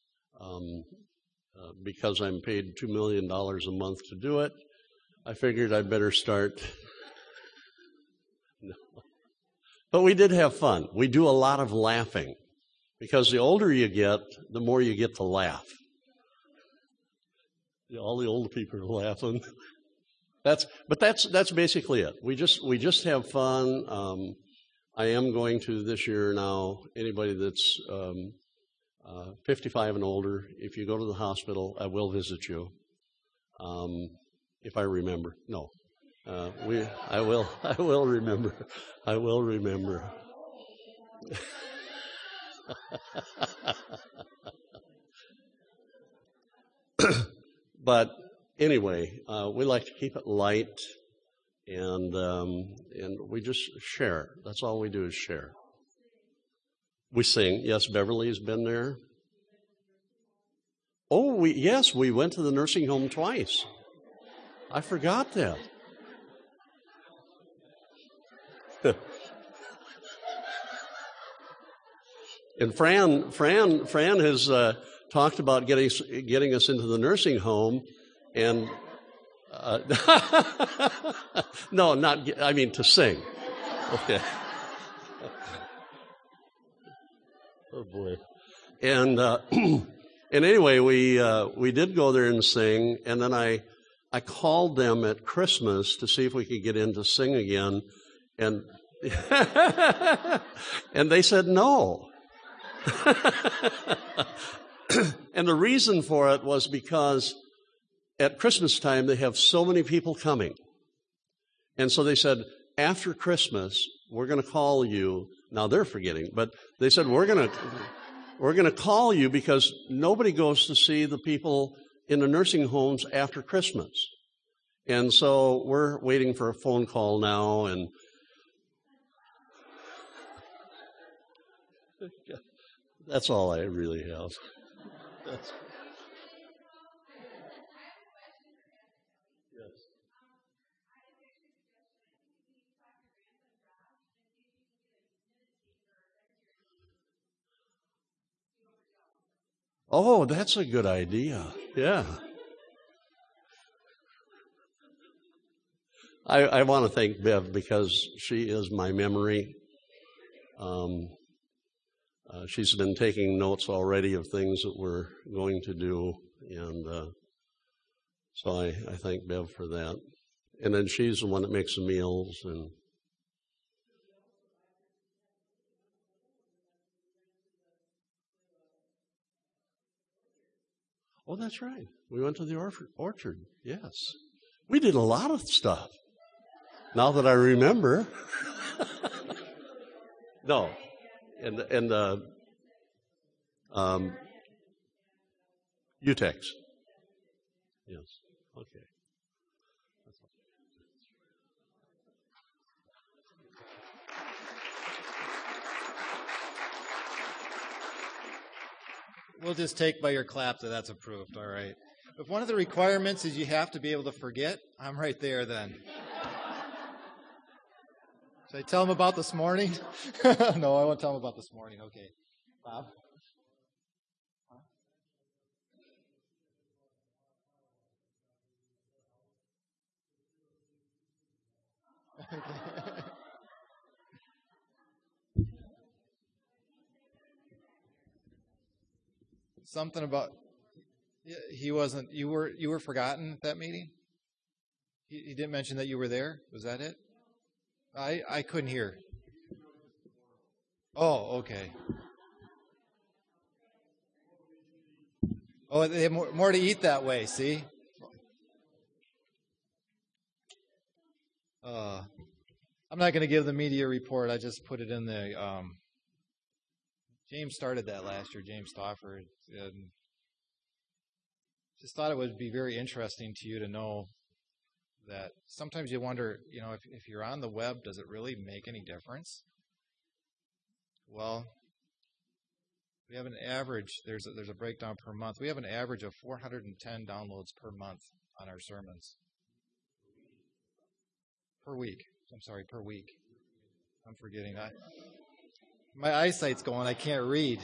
Because I'm paid $2 million a month to do it, I figured I'd better start. No. But we did have fun. We do a lot of laughing, because the older you get, the more you get to laugh. All the older people are laughing. That's basically it. We just have fun. I am going to this year now. Anybody that's 55 and older, if you go to the hospital, I will visit you. If I remember. No. I will remember. I will remember. But anyway, we like to keep it light, and we just share. That's all we do is share. We sing. Yes, Beverly's been there. Oh, we went to the nursing home twice. I forgot that. And Fran has talked about getting us into the nursing home, and no, not. I mean to sing. Okay. Oh boy. And and anyway, we did go there and sing, and then I called them at Christmas to see if we could get in to sing again, and and they said no. And the reason for it was because at Christmas time they have so many people coming. And so they said, after Christmas, we're going to call you. Now they're forgetting, but they said, we're going to call you because nobody goes to see the people in the nursing homes after Christmas. And so we're waiting for a phone call now, and that's all I really have. Yes. Oh, that's a good idea. Yeah. I want to thank Bev because she is my memory. She's been taking notes already of things that we're going to do, and so I thank Bev for that. And then she's the one that makes the meals. And oh, that's right. We went to the orchard. Yes, we did a lot of stuff. Now that I remember. No. And UTEX. Yes. Okay. We'll just take by your clap that that's approved. All right. If one of the requirements is you have to be able to forget, I'm right there then. Should I tell them about this morning? No, I won't tell them about this morning. Okay. Bob? Something about he wasn't. You were forgotten at that meeting. He didn't mention that you were there. Was that it? I couldn't hear. Oh, okay. Oh, they have more to eat that way. See. I'm not going to give the media report. I just put it in the. James started that last year. James Stauffer, and just thought it would be very interesting to you to know that sometimes you wonder, if you're on the web, does it really make any difference? Well, we have an average. There's a breakdown per month. We have an average of 410 downloads per month on our sermons. Per week. I'm sorry, per week. I'm forgetting that. My eyesight's going. I can't read.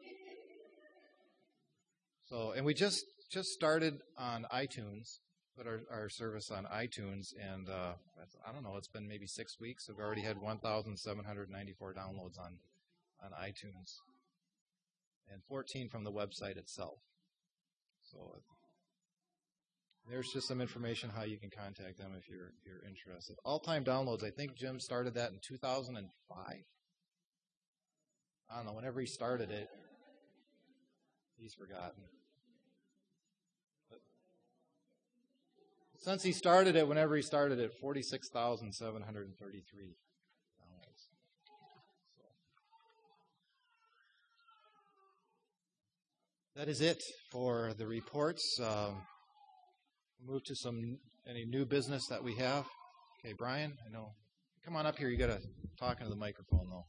So, and we just started on iTunes. Put our service on iTunes, and I don't know, it's been maybe 6 weeks. We've already had 1,794 downloads on iTunes, and 14 from the website itself. So there's just some information how you can contact them if you're interested. All-time downloads, I think Jim started that in 2005. I don't know, whenever he started it, he's forgotten. Since he started it, 46,733 downloads. That is it for the reports. Move to any new business that we have. Okay, Brian, I know. Come on up here. You got to talk into the microphone, though.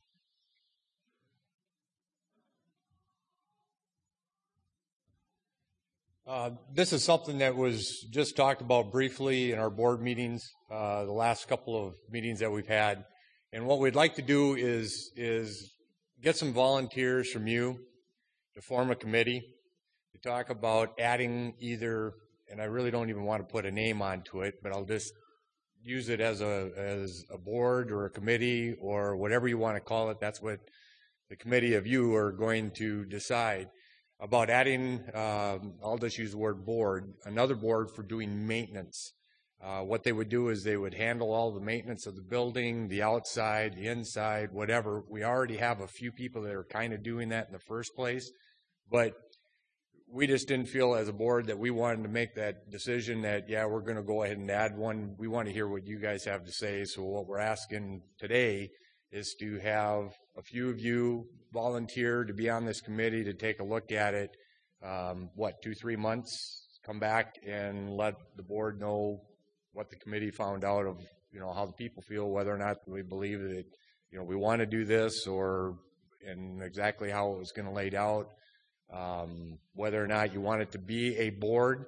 This is something that was just talked about briefly in our board meetings, the last couple of meetings that we've had. And what we'd like to do is get some volunteers from you to form a committee to talk about adding either, and I really don't even want to put a name onto it, but I'll just use it as a board or a committee or whatever you want to call it. That's what the committee of you are going to decide about adding. I'll just use the word board, another board for doing maintenance. What they would do is they would handle all the maintenance of the building, the outside, the inside, whatever. We already have a few people that are kind of doing that in the first place, but we just didn't feel as a board that we wanted to make that decision that, yeah, we're going to go ahead and add one. We want to hear what you guys have to say. So what we're asking today is to have a few of you volunteer to be on this committee to take a look at it. 2-3 months, come back and let the board know what the committee found out of, how the people feel, whether or not we believe that, we want to do this and exactly how it was going to lay out. Whether or not you want it to be a board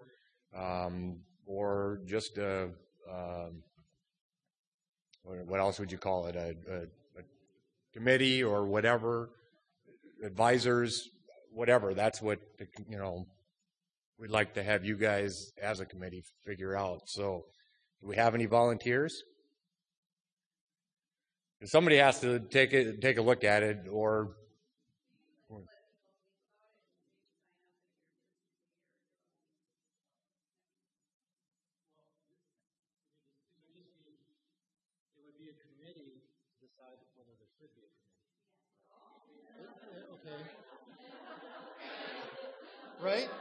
or just what else would you call it, a committee or whatever, advisors, whatever. That's what, we'd like to have you guys as a committee figure out. So do we have any volunteers? If somebody has to take a look at it or... Right?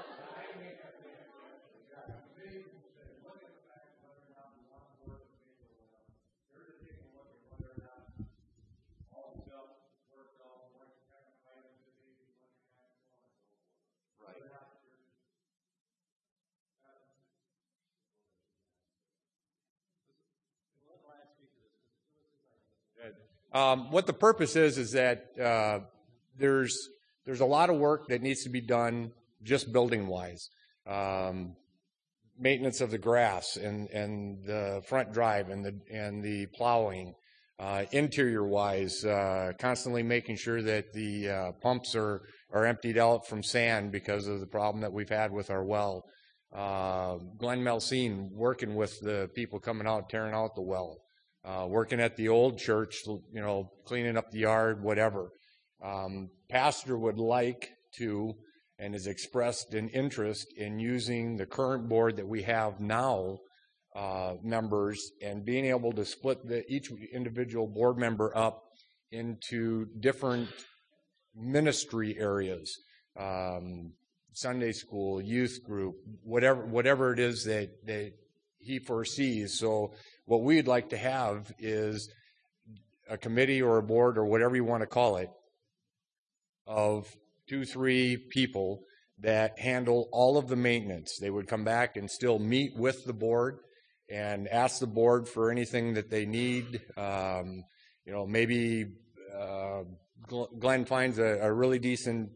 What the purpose is that there's a lot of work that needs to be done just building-wise. Maintenance of the grass and the front drive and the plowing. Interior-wise, constantly making sure that the pumps are emptied out from sand because of the problem that we've had with our well. Glenn Melsine working with the people coming out, tearing out the well. Working at the old church, cleaning up the yard, whatever. Pastor would like to and has expressed an interest in using the current board that we have now, members, and being able to split each individual board member up into different ministry areas, Sunday school, youth group, whatever it is that he foresees. So what we'd like to have is a committee or a board or whatever you want to call it of 2-3 people that handle all of the maintenance. They would come back and still meet with the board and ask the board for anything that they need. Maybe Glenn finds a really decent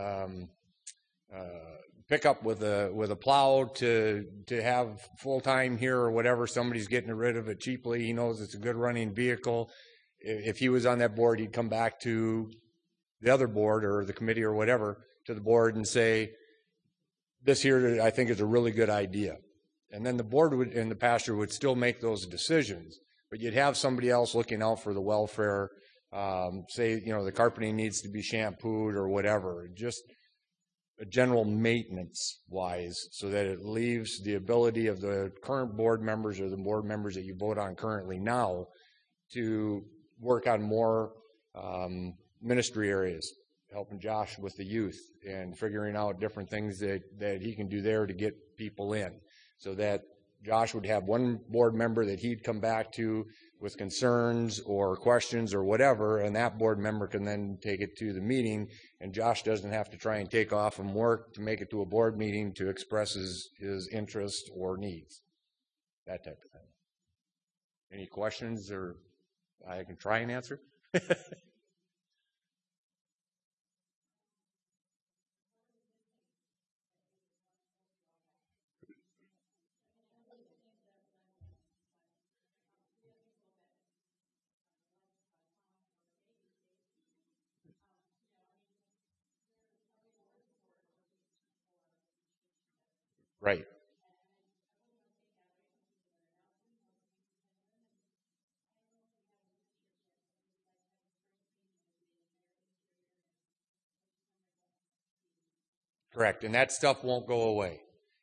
pickup with a plow to have full time here or whatever. Somebody's getting rid of it cheaply. He knows it's a good running vehicle. If he was on that board, he'd come back to the other board or the committee or whatever, to the board and say, this here I think is a really good idea. And then the board and the pastor would still make those decisions, but you'd have somebody else looking out for the welfare. Say, the carpeting needs to be shampooed or whatever, just a general maintenance wise, so that it leaves the ability of the current board members or the board members that you vote on currently now to work on more ministry areas, helping Josh with the youth and figuring out different things that he can do there to get people in, so that Josh would have one board member that he'd come back to with concerns or questions or whatever, and that board member can then take it to the meeting, and Josh doesn't have to try and take off from work to make it to a board meeting to express his interest or needs, that type of thing. Any questions, or I can try and answer? Right. Correct, and that stuff won't go away.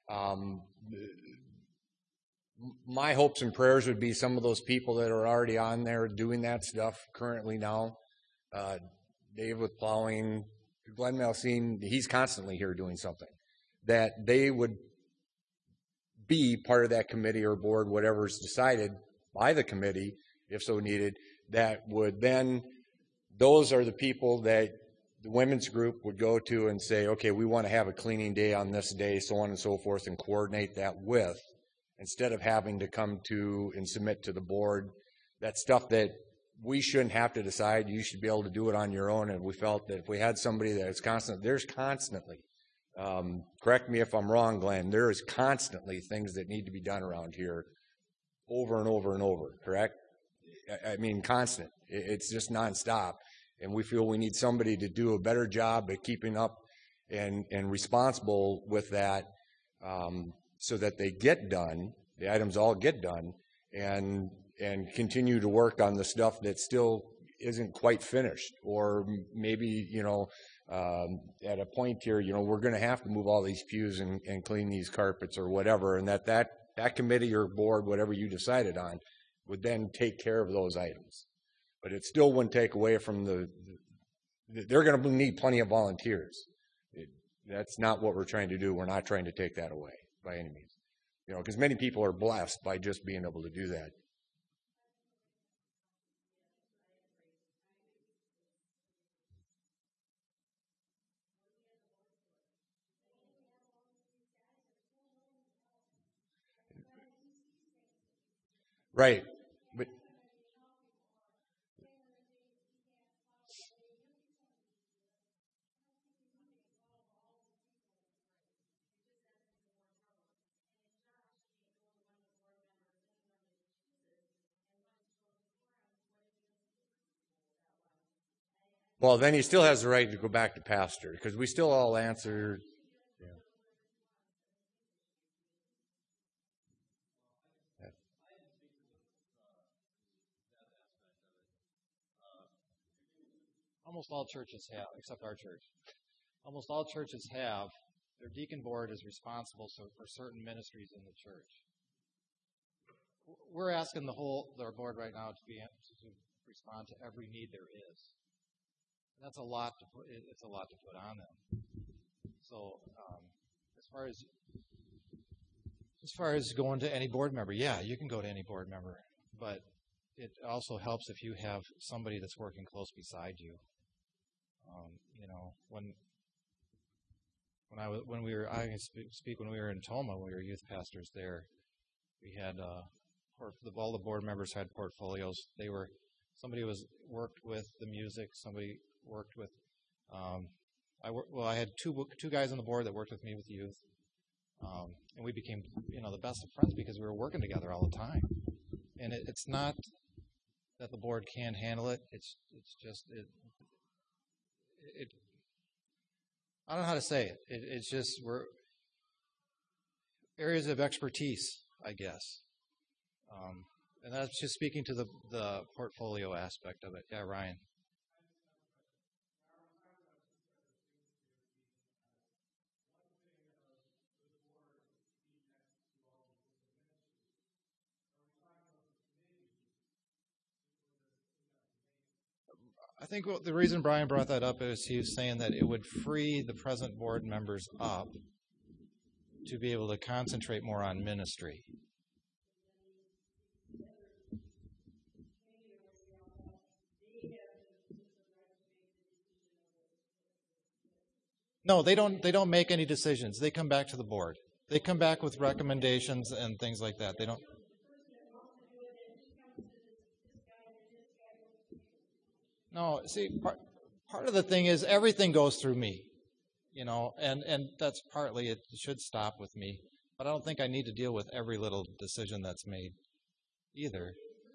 My hopes and prayers would be some of those people that are already on there doing that stuff currently now. Dave with plowing, Glenn Malcine, he's constantly here doing something. That they would be part of that committee or board, whatever is decided by the committee, if so needed, that would then, those are the people that the women's group would go to and say, okay, we want to have a cleaning day on this day, so on and so forth, and coordinate that with, instead of having to come to and submit to the board. That stuff that we shouldn't have to decide, you should be able to do it on your own, and we felt that if we had somebody that is constant, there's constantly, correct me if I'm wrong, Glenn, there is constantly things that need to be done around here over and over and over, correct? I mean, constant. It's just nonstop. And we feel we need somebody to do a better job at keeping up and responsible with that, so that they get done, the items all get done, and continue to work on the stuff that still isn't quite finished. Or maybe, at a point here, we're going to have to move all these pews and clean these carpets or whatever, and that committee or board, whatever you decided on, would then take care of those items. But it still wouldn't take away from they're going to need plenty of volunteers. That's not what we're trying to do. We're not trying to take that away by any means. Because many people are blessed by just being able to do that. Right. But well, then he still has the right to go back to pastor, because we still all answer. Yeah. Almost all churches have, except our church. Almost all churches have, their deacon board is responsible for certain ministries in the church. We're asking their board right now to respond to every need there is. And that's a lot to put. It's a lot to put on them. So, as far as going to any board member, yeah, you can go to any board member, but it also helps if you have somebody that's working close beside you. When we were in Toma, we were youth pastors there. We had all the board members had portfolios. Somebody worked with the music. Somebody worked with. I had two guys on the board that worked with me with youth, and we became the best of friends because we were working together all the time. And it's not that the board can't handle it. It's just I don't know how to say it. It's just we're areas of expertise, I guess. And that's just speaking to the portfolio aspect of it. Yeah, Ryan. I think the reason Brian brought that up is he was saying that it would free the present board members up to be able to concentrate more on ministry. No, they don't make any decisions. They come back to the board. They come back with recommendations and things like that. They don't. No, see, part of the thing is everything goes through me, and that's partly it should stop with me. But I don't think I need to deal with every little decision that's made either.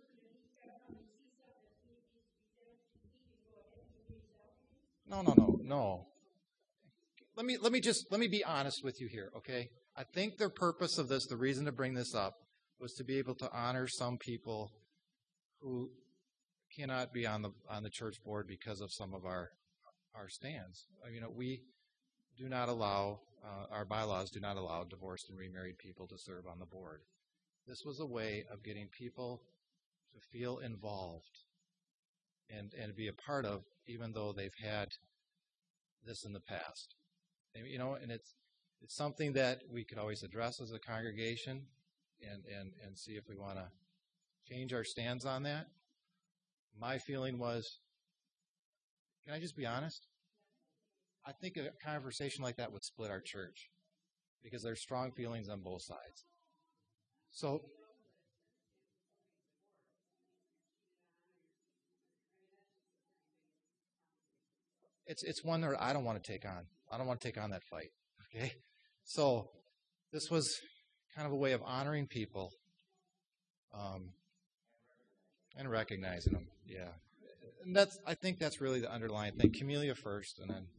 No. Let me be honest with you here, okay? I think the purpose of this, the reason to bring this up, was to be able to honor some people who cannot be on the church board because of some of our stands. do not allow, our bylaws do not allow divorced and remarried people to serve on the board. This was a way of getting people to feel involved and be a part of, even though they've had this in the past. And, and it's something that we could always address as a congregation and see if we want to change our stance on that. My feeling was, can I just be honest? I think a conversation like that would split our church because there's strong feelings on both sides. So it's one that I don't want to take on. I don't want to take on that fight. Okay? So this was kind of a way of honoring people and recognizing them. Yeah. And I think that's really the underlying thing. Camellia first, and then.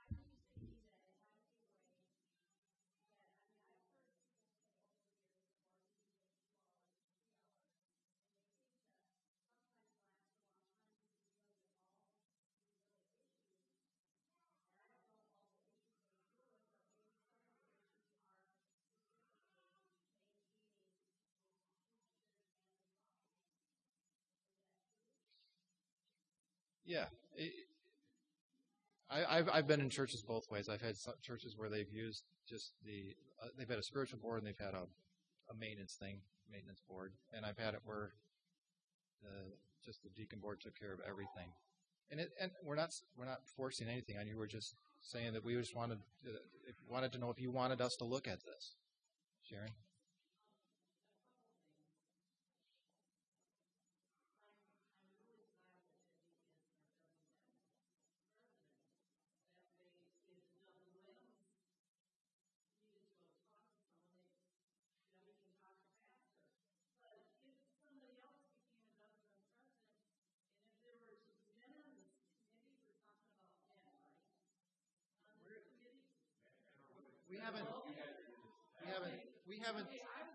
Yeah, I've been in churches both ways. I've had some churches where they've used just they've had a spiritual board and they've had a maintenance board, and I've had it where just the deacon board took care of everything. And we're not forcing anything on you. We're just saying that we just wanted to know if you wanted us to look at this, Sharon. We haven't.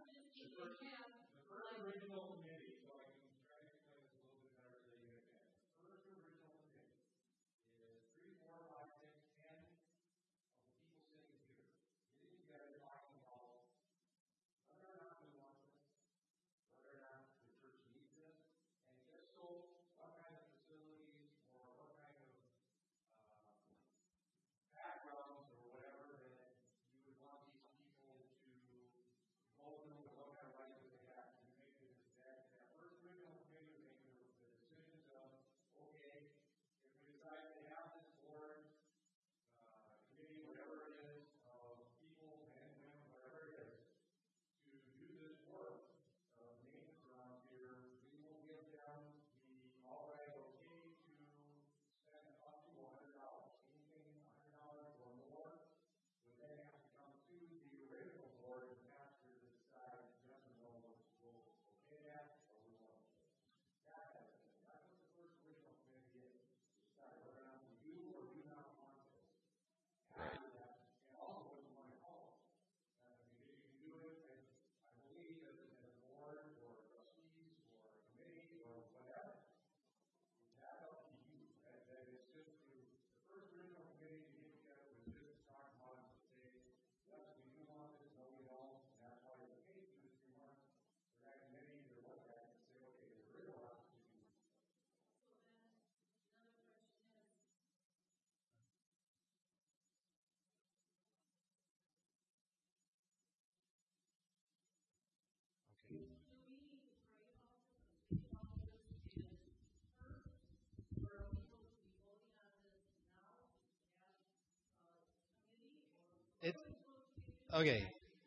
Okay.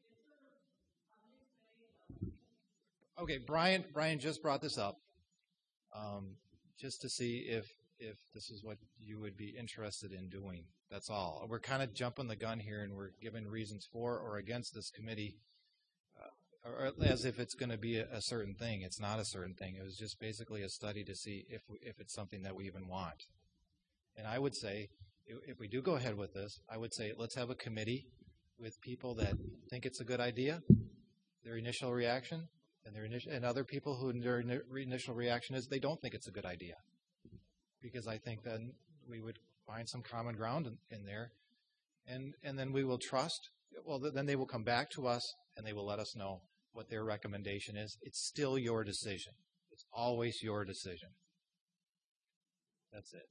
Okay, Brian just brought this up, just to see if this is what you would be interested in doing. That's all. We're kind of jumping the gun here, and we're giving reasons for or against this committee, or as if it's going to be a certain thing. It's not a certain thing. It was just basically a study to see if it's something that we even want. And I would say, if we do go ahead with this, I would say let's have a committee with people that think it's a good idea, their initial reaction, and other people who their initial reaction is they don't think it's a good idea. Because I think then we would find some common ground in there And then we will trust. Well, then they will come back to us and they will let us know what their recommendation is. It's still your decision. It's always your decision. That's it.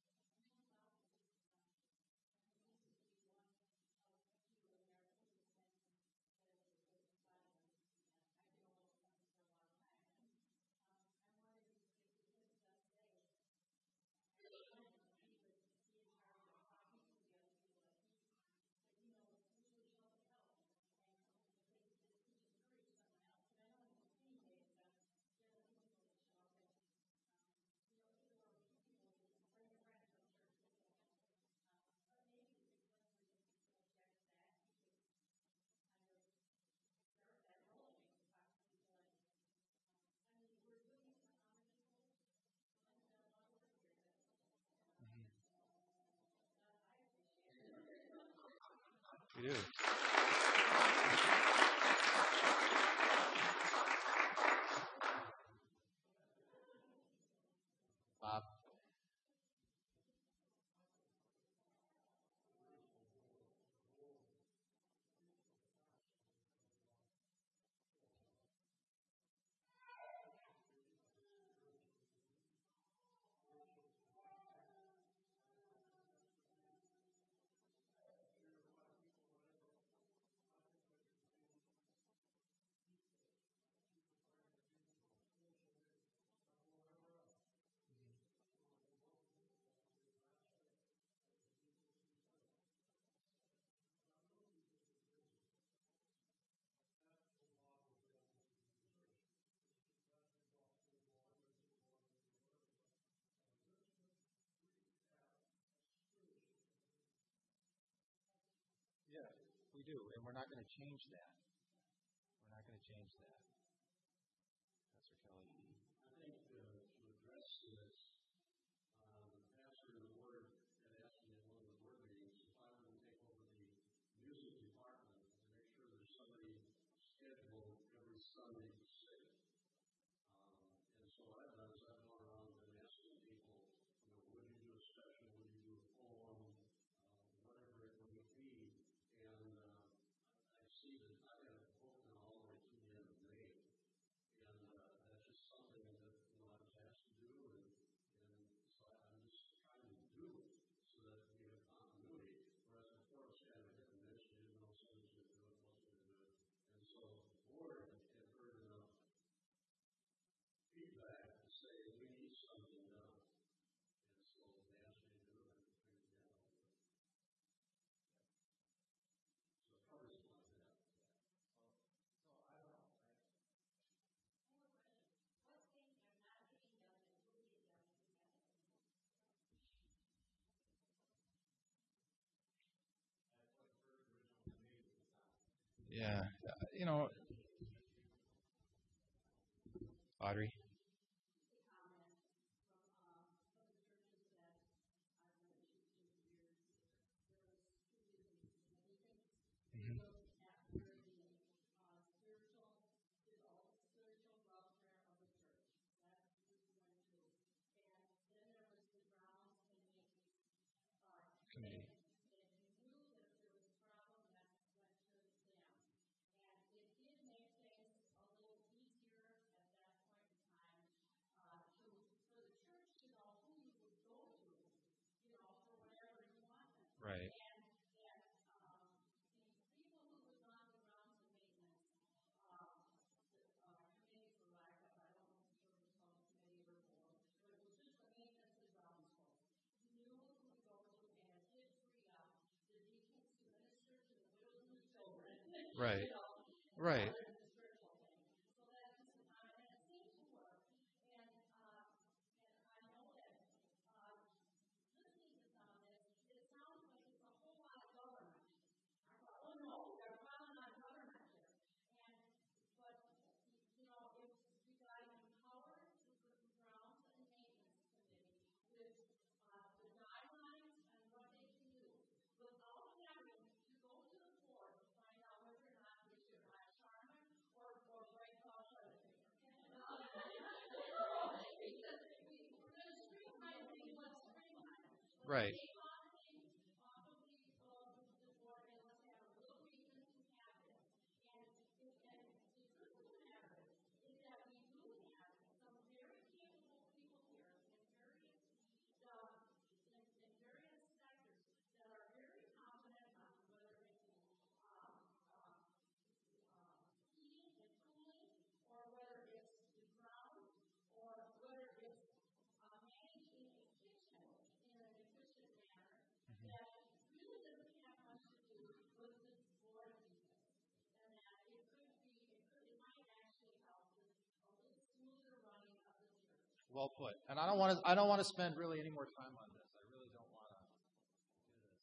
We do. Bob. Yeah, we do, and we're not going to change that. We're not going to change that. Pastor Kelly. I think to address this, the pastor in the Word had asked me in one of the board meetings if I would take over the music department to make sure there's somebody scheduled every Sunday to sing. And so what I've done is I've gone around and asking people, would you do a special, would you do a poem, whatever it would be. And I see that I have a book now all the way to the end of May. And that's just something that I was asked to do, and so I'm just trying to do it so that we have continuity. Whereas before it was kind of hit and miss, you didn't know somebody was going to do it, wasn't going to do it. And so the board had heard enough feedback to say we need something done. And so they asked me to do it, and I think yeah, I'll do it. So it covers it like that. So I don't know. Yeah, Audrey. Mm-hmm. Committee. Right. Right. Right. Right. Well put. And I don't want to spend really any more time on this. I really don't want to do this.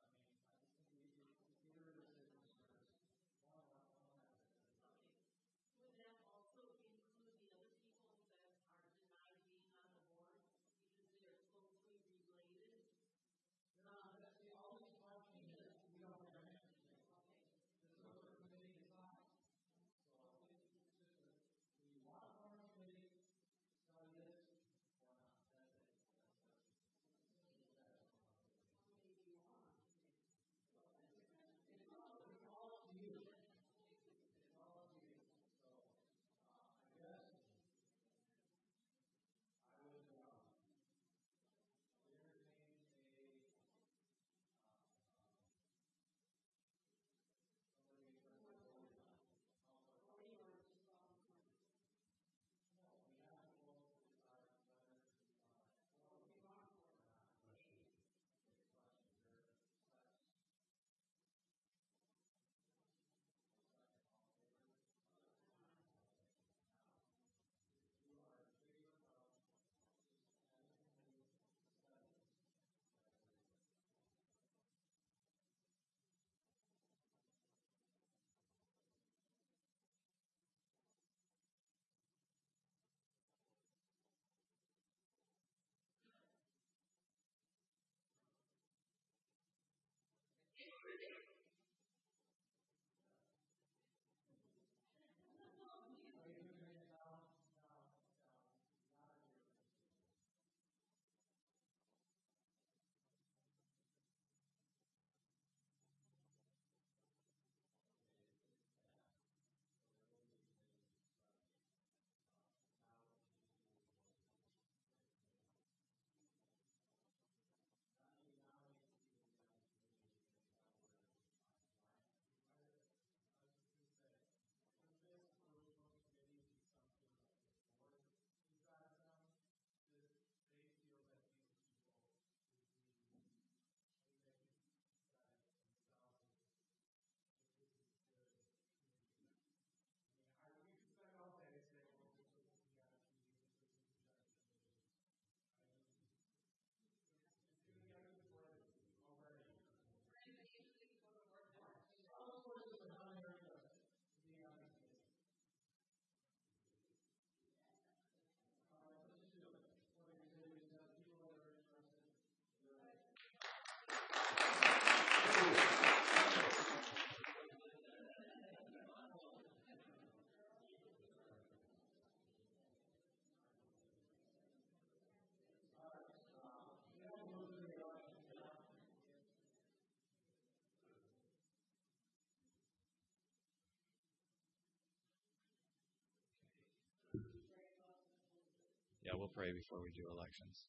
Yeah, we'll pray before we do elections.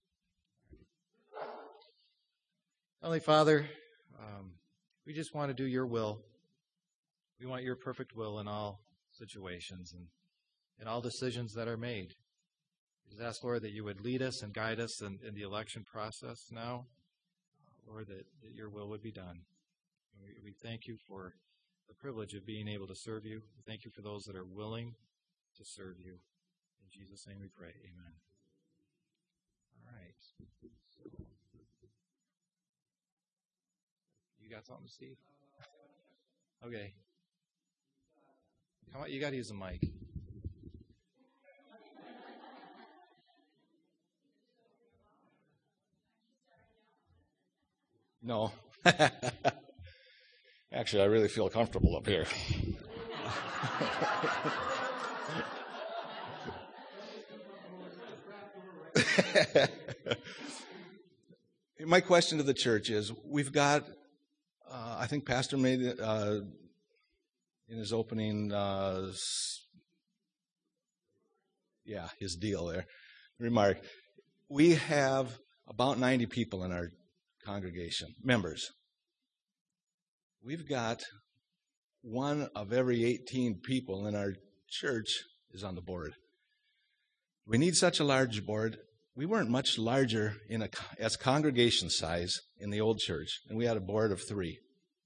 Heavenly Father, we just want to do your will. We want your perfect will in all situations and in all decisions that are made. We just ask, Lord, that you would lead us and guide us in the election process now, Lord, that your will would be done. And we thank you for the privilege of being able to serve you. We thank you for those that are willing to serve you. In Jesus' name we pray. Amen. All right. You got something, Steve? Okay. Come on, you got to use the mic. No. Actually, I really feel comfortable up here. My question to the church is, we've got, I think Pastor made it in his opening, his deal there, remark. We have about 90 people in our congregation, members. We've got one of every 18 people in our church is on the board. We need such a large board. We weren't much larger as congregation size in the old church, and we had a board of 3.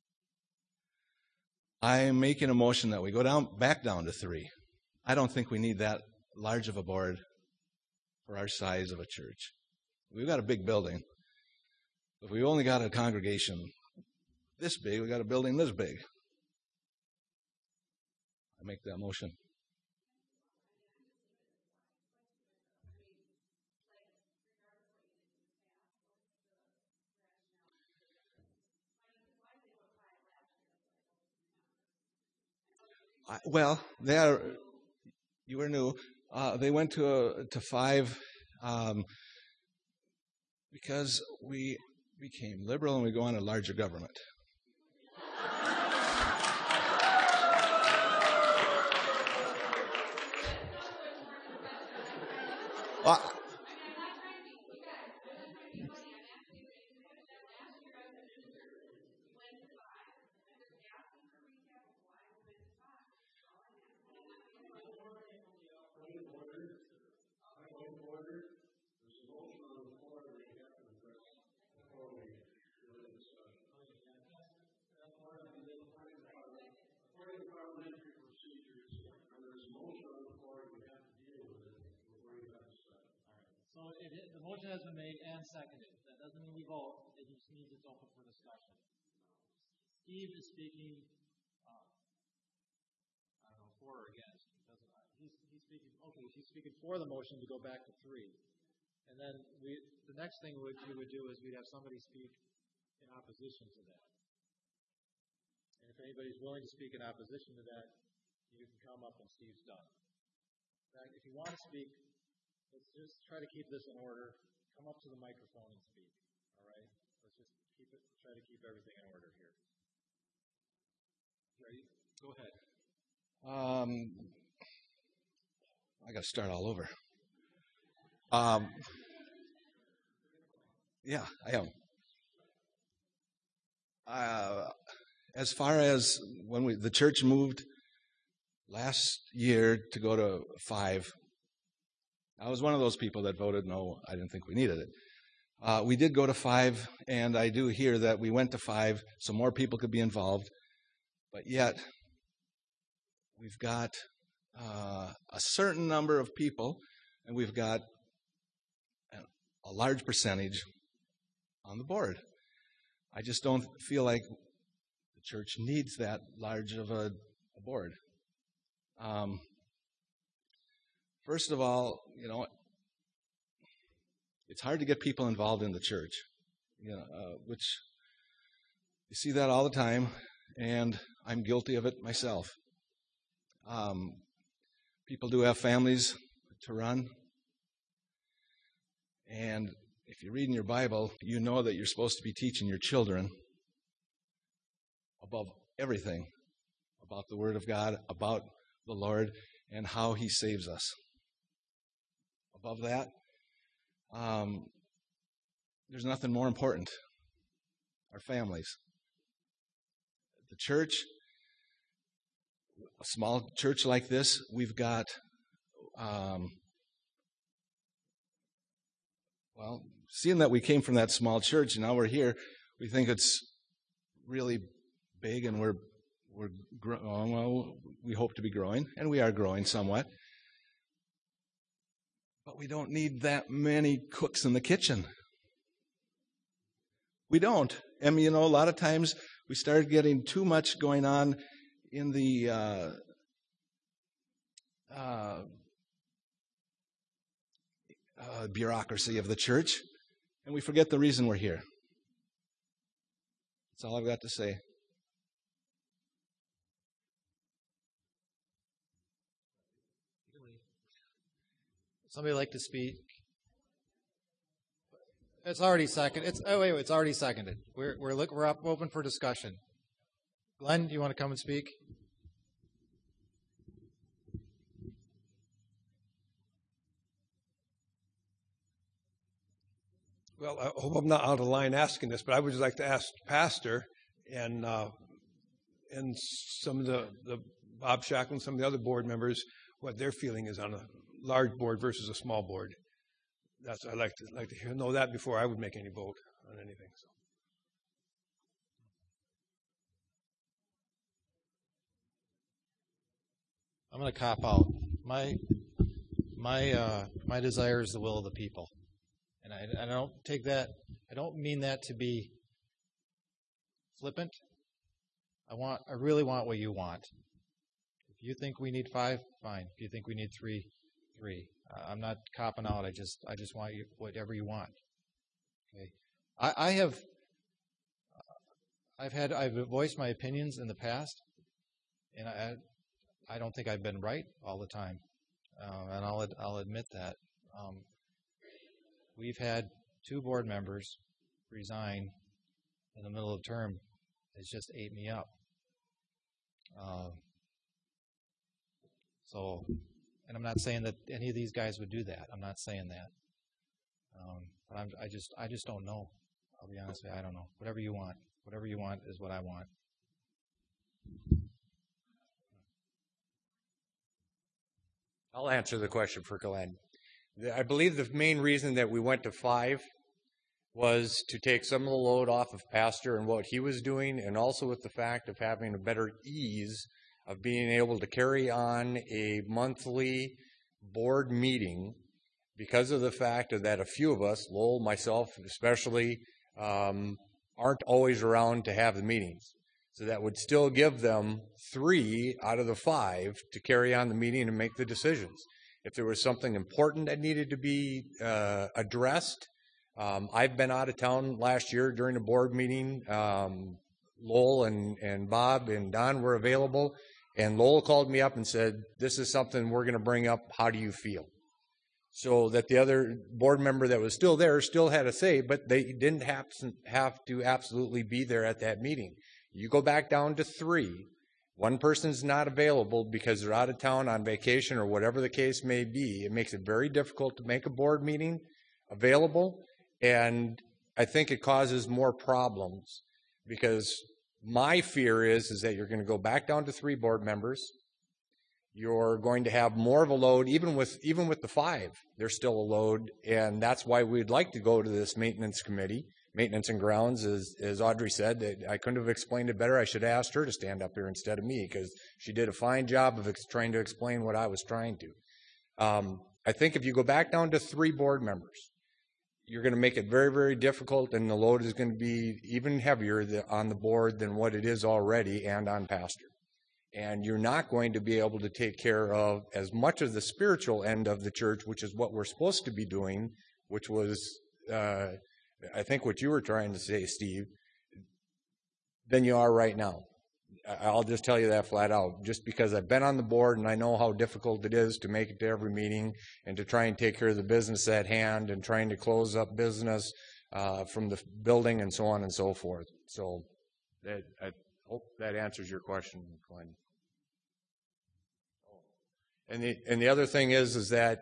I am making a motion that we go back down to 3. I don't think we need that large of a board for our size of a church. We've got a big building. If we only got a congregation this big, we got a building this big. I make that motion. Well, you were new. They went to 5 because we became liberal and we go on a larger government. So the motion has been made and seconded. That doesn't mean we vote. It just means it's open for discussion. Steve is speaking, I don't know, for or against. He's speaking. Okay, he's speaking for the motion to go back to 3. And then the next thing we would do is we'd have somebody speak in opposition to that. And if anybody's willing to speak in opposition to that, you can come up when Steve's done. In fact, if you want to speak, let's just try to keep this in order. Come up to the microphone and speak. All right? Let's just try to keep everything in order here. Ready? Go ahead. I got to start all over. Yeah, I am. As far as when the church moved last year to go to 5, I was one of those people that voted no. I didn't think we needed it. We did go to 5, and I do hear that we went to 5 so more people could be involved. But yet, we've got a certain number of people, and we've got a large percentage on the board. I just don't feel like the church needs that large of a board. First of all, it's hard to get people involved in the church, which you see that all the time, and I'm guilty of it myself. People do have families to run, and if you read in your Bible, you know that you're supposed to be teaching your children above everything about the Word of God, about the Lord, and how He saves us. Above that, there's nothing more important. Our families. The church, a small church like this, we've got, seeing that we came from that small church and now we're here, we think it's really big and we hope to be growing, and we are growing somewhat. But we don't need that many cooks in the kitchen. We don't. I mean, a lot of times we started getting too much going on in the bureaucracy of the church, and we forget the reason we're here. That's all I've got to say. Somebody like to speak? It's already seconded. It's already seconded. We're up open for discussion. Glenn, do you want to come and speak? Well, I hope I'm not out of line asking this, but I would just like to ask the pastor and some of the Bob Shacklin, some of the other board members, what their feeling is on a large board versus a small board. I'd like to know that before I would make any vote on anything. So. I'm going to cop out. my desire is the will of the people, and I don't take that. I don't mean that to be flippant. I really want what you want. If you think we need 5, fine. If you think we need 3, 3. I'm not copping out. I just want you whatever you want. Okay. I've voiced my opinions in the past, and I don't think I've been right all the time, and I'll admit that. We've had 2 board members resign in the middle of term. It's just ate me up. And I'm not saying that any of these guys would do that. I'm not saying that. But I just don't know. I'll be honest with you, I don't know. Whatever you want is what I want. I'll answer the question for Glenn. I believe the main reason that we went to 5 was to take some of the load off of Pastor and what he was doing, and also with the fact of having a better ease of being able to carry on a monthly board meeting because of the fact that a few of us, Lowell, myself especially, aren't always around to have the meetings. So that would still give them 3 out of the 5 to carry on the meeting and make the decisions. If there was something important that needed to be addressed, I've been out of town last year during a board meeting. Lowell and Bob and Don were available, and Lowell called me up and said, "This is something we're going to bring up. How do you feel?" So that the other board member that was still there still had a say, but they didn't have to absolutely be there at that meeting. You go back down to 3. One person's not available because they're out of town on vacation or whatever the case may be. It makes it very difficult to make a board meeting available, and I think it causes more problems because my fear is that you're going to go back down to 3 board members. You're going to have more of a load, even with the 5. There's still a load, and that's why we'd like to go to this maintenance committee, maintenance and grounds, as Audrey said. That I couldn't have explained it better. I should have asked her to stand up here instead of me because she did a fine job of trying to explain what I was trying to. I think if you go back down to 3 board members, you're going to make it very, very difficult, and the load is going to be even heavier on the board than what it is already and on Pastor. And you're not going to be able to take care of as much of the spiritual end of the church, which is what we're supposed to be doing, which was, I think, what you were trying to say, Steve, than you are right now. I'll just tell you that flat out, just because I've been on the board and I know how difficult it is to make it to every meeting and to try and take care of the business at hand and trying to close up business from the building and so on and so forth. So I hope that answers your question, Glenn. And the other thing is that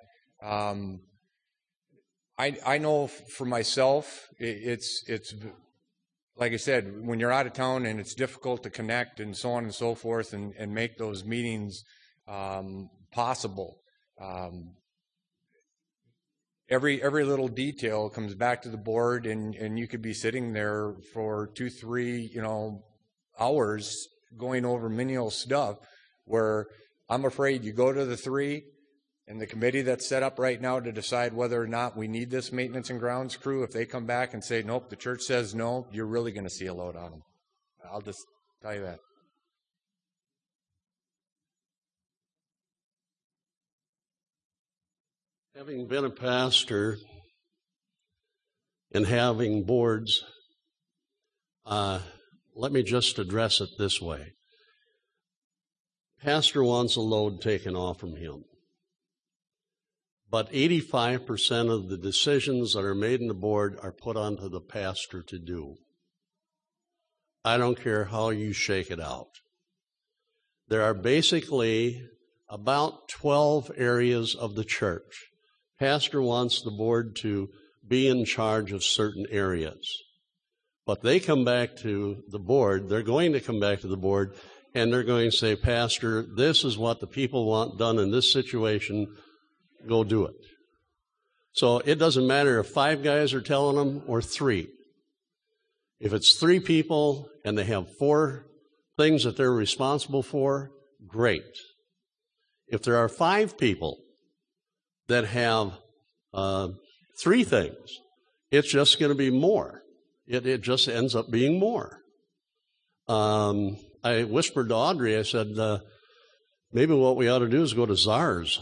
I know for myself, it's like I said, when you're out of town and it's difficult to connect and so on and so forth and make those meetings possible. Every little detail comes back to the board, and you could be sitting there for 2-3 hours going over menial stuff where I'm afraid you go to the 3 and the committee that's set up right now to decide whether or not we need this maintenance and grounds crew, if they come back and say, nope, the church says no, you're really going to see a load on them. I'll just tell you that. Having been a pastor and having boards, let me just address it this way. Pastor wants a load taken off from him. But 85% of the decisions that are made in the board are put onto the pastor to do. I don't care how you shake it out. There are basically about 12 areas of the church. Pastor wants the board to be in charge of certain areas. But they come back to the board, they're going to come back to the board, and they're going to say, Pastor, this is what the people want done in this situation. Go do it. So it doesn't matter if 5 guys are telling them or 3. If it's 3 people and they have 4 things that they're responsible for, great. If there are 5 people that have 3 things, it's just going to be more. It just ends up being more. I whispered to Audrey, I said, maybe what we ought to do is go to czars.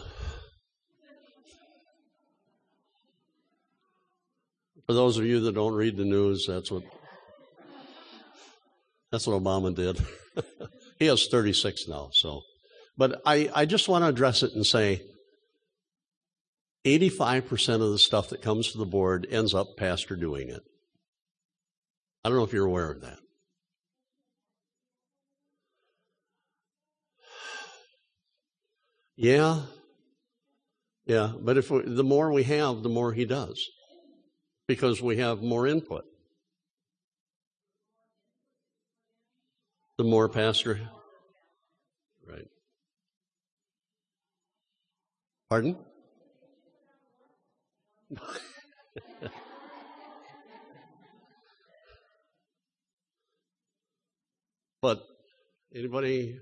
For those of you that don't read the news, that's what Obama did. He has 36 now, so. But I just want to address it and say 85% of the stuff that comes to the board ends up pastor doing it. I don't know if you're aware of that. Yeah, but the more we have, the more he does, because we have more input. The more pastor, right? Pardon? But anybody?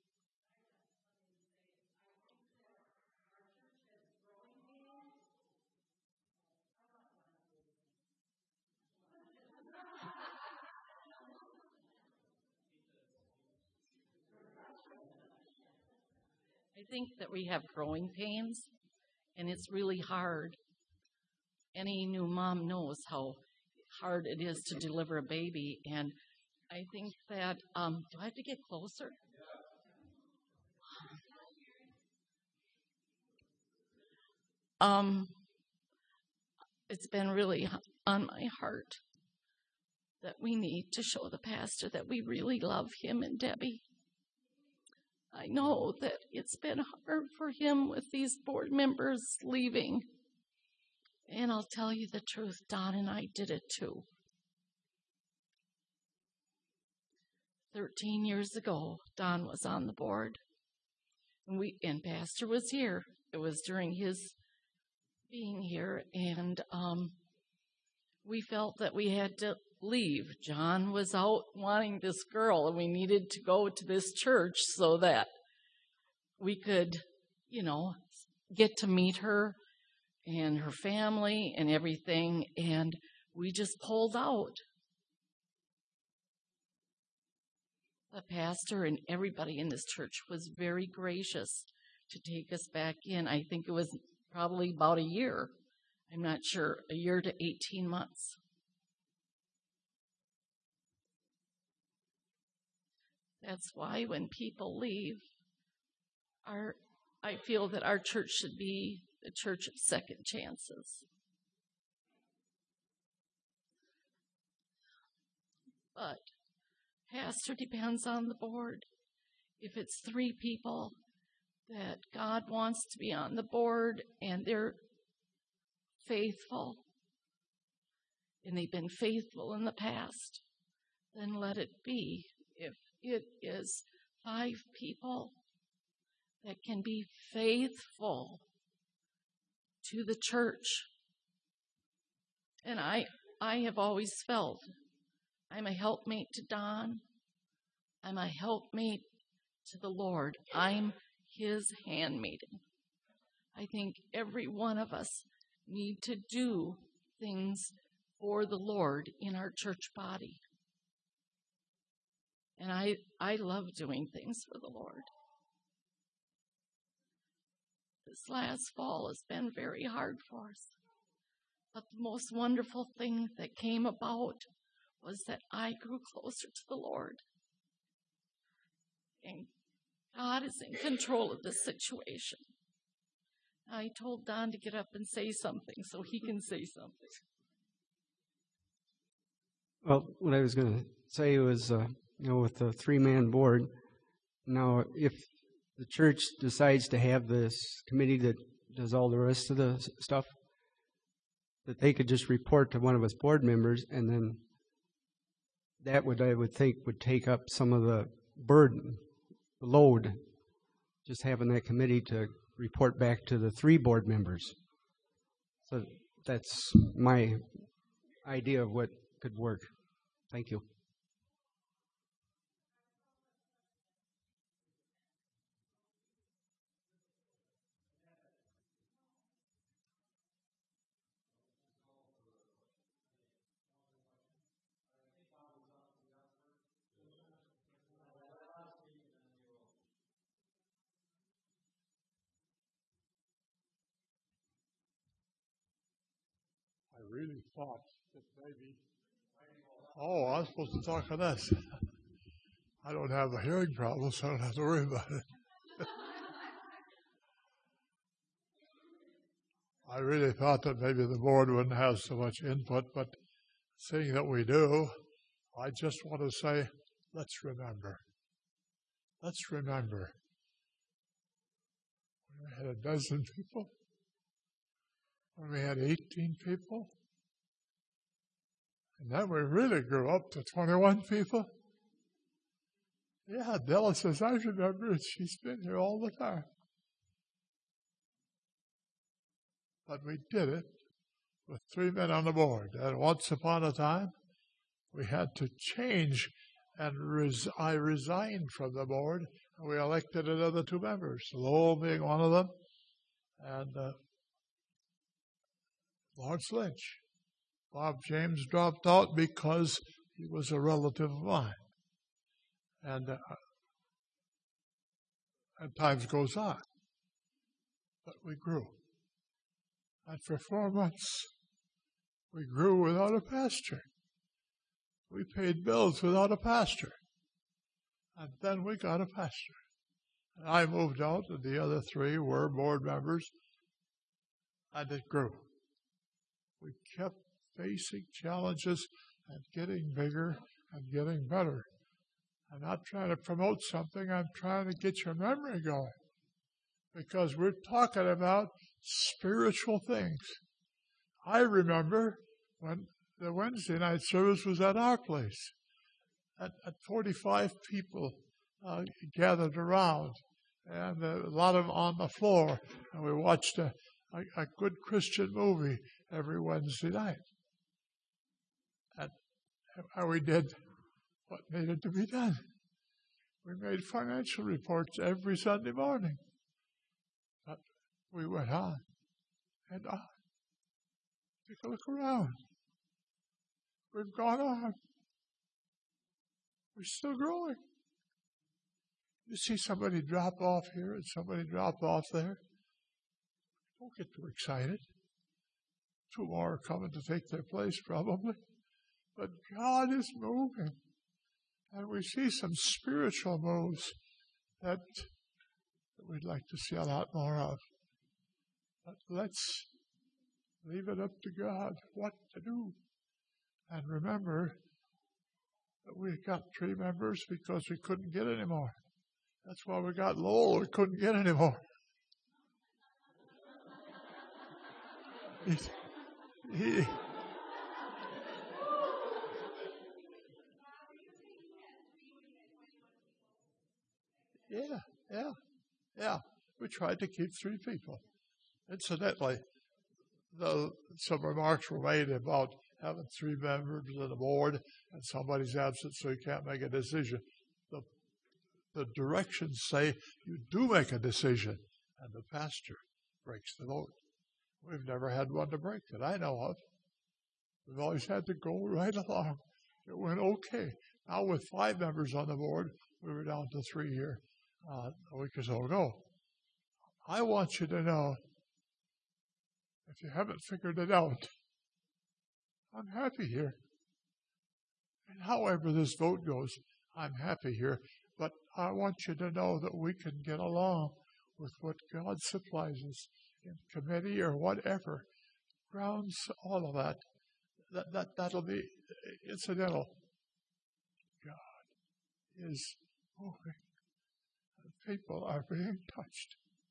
I think that we have growing pains, and it's really hard. Any new mom knows how hard it is to deliver a baby, and I think that, do I have to get closer? It's been really on my heart that we need to show the pastor that we really love him and Debbie. I know that it's been hard for him with these board members leaving. And I'll tell you the truth, Don and I did it too. 13 years ago, Don was on the board. And Pastor was here. It was during his being here. And we felt that we had to leave. John was out wanting this girl, and we needed to go to this church so that we could, get to meet her and her family and everything, and we just pulled out. The pastor and everybody in this church was very gracious to take us back in. I think it was probably about a year. I'm not sure, a year to 18 months. That's why when people leave, I feel that our church should be the church of second chances. But pastor depends on the board. If it's 3 people that God wants to be on the board and they're faithful, and they've been faithful in the past, then let it be. If it is 5 people that can be faithful to the church. And I have always felt I'm a helpmate to Don. I'm a helpmate to the Lord. I'm his handmaiden. I think every one of us need to do things for the Lord in our church body. And I love doing things for the Lord. This last fall has been very hard for us. But the most wonderful thing that came about was that I grew closer to the Lord. And God is in control of this situation. I told Don to get up and say something so he can say something. Well, what I was going to say was, with the 3-man board, now if the church decides to have this committee that does all the rest of the stuff, that they could just report to one of us board members, and then that I would think would take up some of the burden, the load, just having that committee to report back to the 3 board members. So that's my idea of what could work. Thank you. really thought that maybe, I'm supposed to talk on this. I don't have a hearing problem, so I don't have to worry about it. I really thought that maybe the board wouldn't have so much input, but seeing that we do, I just want to say, let's remember. Let's remember. When we had a dozen people, when we had 18 people, and then we really grew up to 21 people. Yeah, Della says, I remember it. She's been here all the time. But we did it with 3 men on the board. And once upon a time, we had to change, and I resigned from the board, and we elected another 2 members, Lowell being one of them, and Lawrence Lynch. Bob James dropped out because he was a relative of mine. And time goes on. But we grew. And for 4 months, we grew without a pastor. We paid bills without a pastor. And then we got a pastor. And I moved out, and the other 3 were board members, and it grew. We kept facing challenges and getting bigger and getting better. I'm not trying to promote something, I'm trying to get your memory going. Because we're talking about spiritual things. I remember when the Wednesday night service was at our place, at 45 people gathered around, and a lot of them on the floor, and we watched a good Christian movie every Wednesday night. And we did what needed to be done. We made financial reports every Sunday morning. But we went on and on. Take a look around. We've gone on. We're still growing. You see somebody drop off here and somebody drop off there. Don't get too excited. 2 more are coming to take their place probably. But God is moving. And we see some spiritual moves that we'd like to see a lot more of. But let's leave it up to God what to do. And remember that we got 3 members because we couldn't get any more. That's why we got Lowell. We couldn't get any more. Yeah. We tried to keep 3 people. Incidentally, some remarks were made about having 3 members of the board and somebody's absent so you can't make a decision. The directions say you do make a decision, and the pastor breaks the vote. We've never had one to break that I know of. We've always had to go right along. It went okay. Now with 5 members on the board, we were down to 3 here a week or so ago. I want you to know, if you haven't figured it out, I'm happy here. And however this vote goes, I'm happy here. But I want you to know that we can get along with what God supplies us in committee or whatever. Grounds, all of that. That'll be incidental. God is moving. And people are being touched.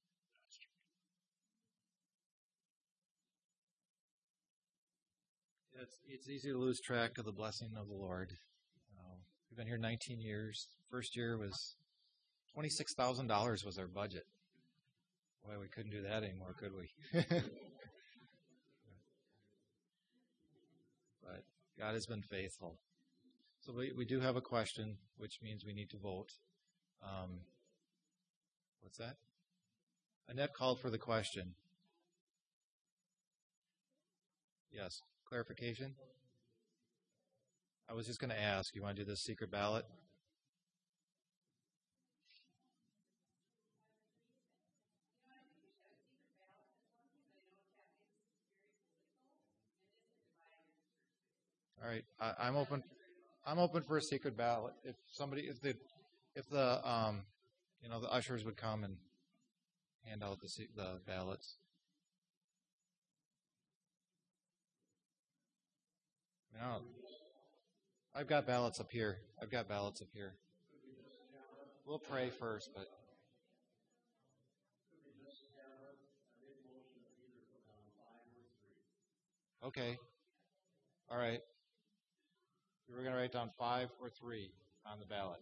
It's easy to lose track of the blessing of the Lord. We've been here 19 years. First year was $26,000 was our budget. Boy, we couldn't do that anymore, could we? But God has been faithful. So we do have a question, which means we need to vote. What's that? Annette called for the question. Yes. Clarification? I was just going to ask, you want to do this secret ballot? All right, I'm open. I'm open for a secret ballot. If the the ushers would come and hand out the ballots. I've got ballots up here. We'll pray first, but. Okay. All right. We're going to write down 5 or 3 on the ballot.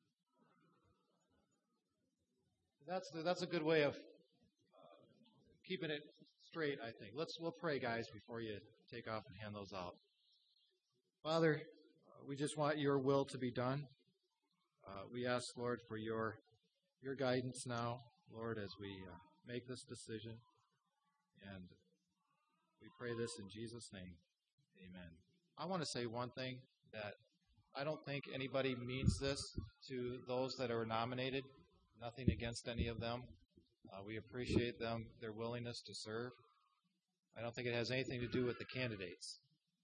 That's a good way of keeping it straight, I think. We'll pray, guys, before you take off and hand those out. Father, we just want your will to be done. We ask, Lord, for your guidance now, Lord, as we make this decision. And we pray this in Jesus' name. Amen. I want to say one thing, that I don't think anybody means this to those that are nominated. Nothing against any of them. We appreciate them, their willingness to serve. I don't think it has anything to do with the candidates.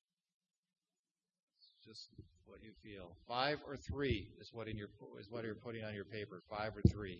It's just what you feel. 5 or 3 is what you're putting on your paper. 5 or 3.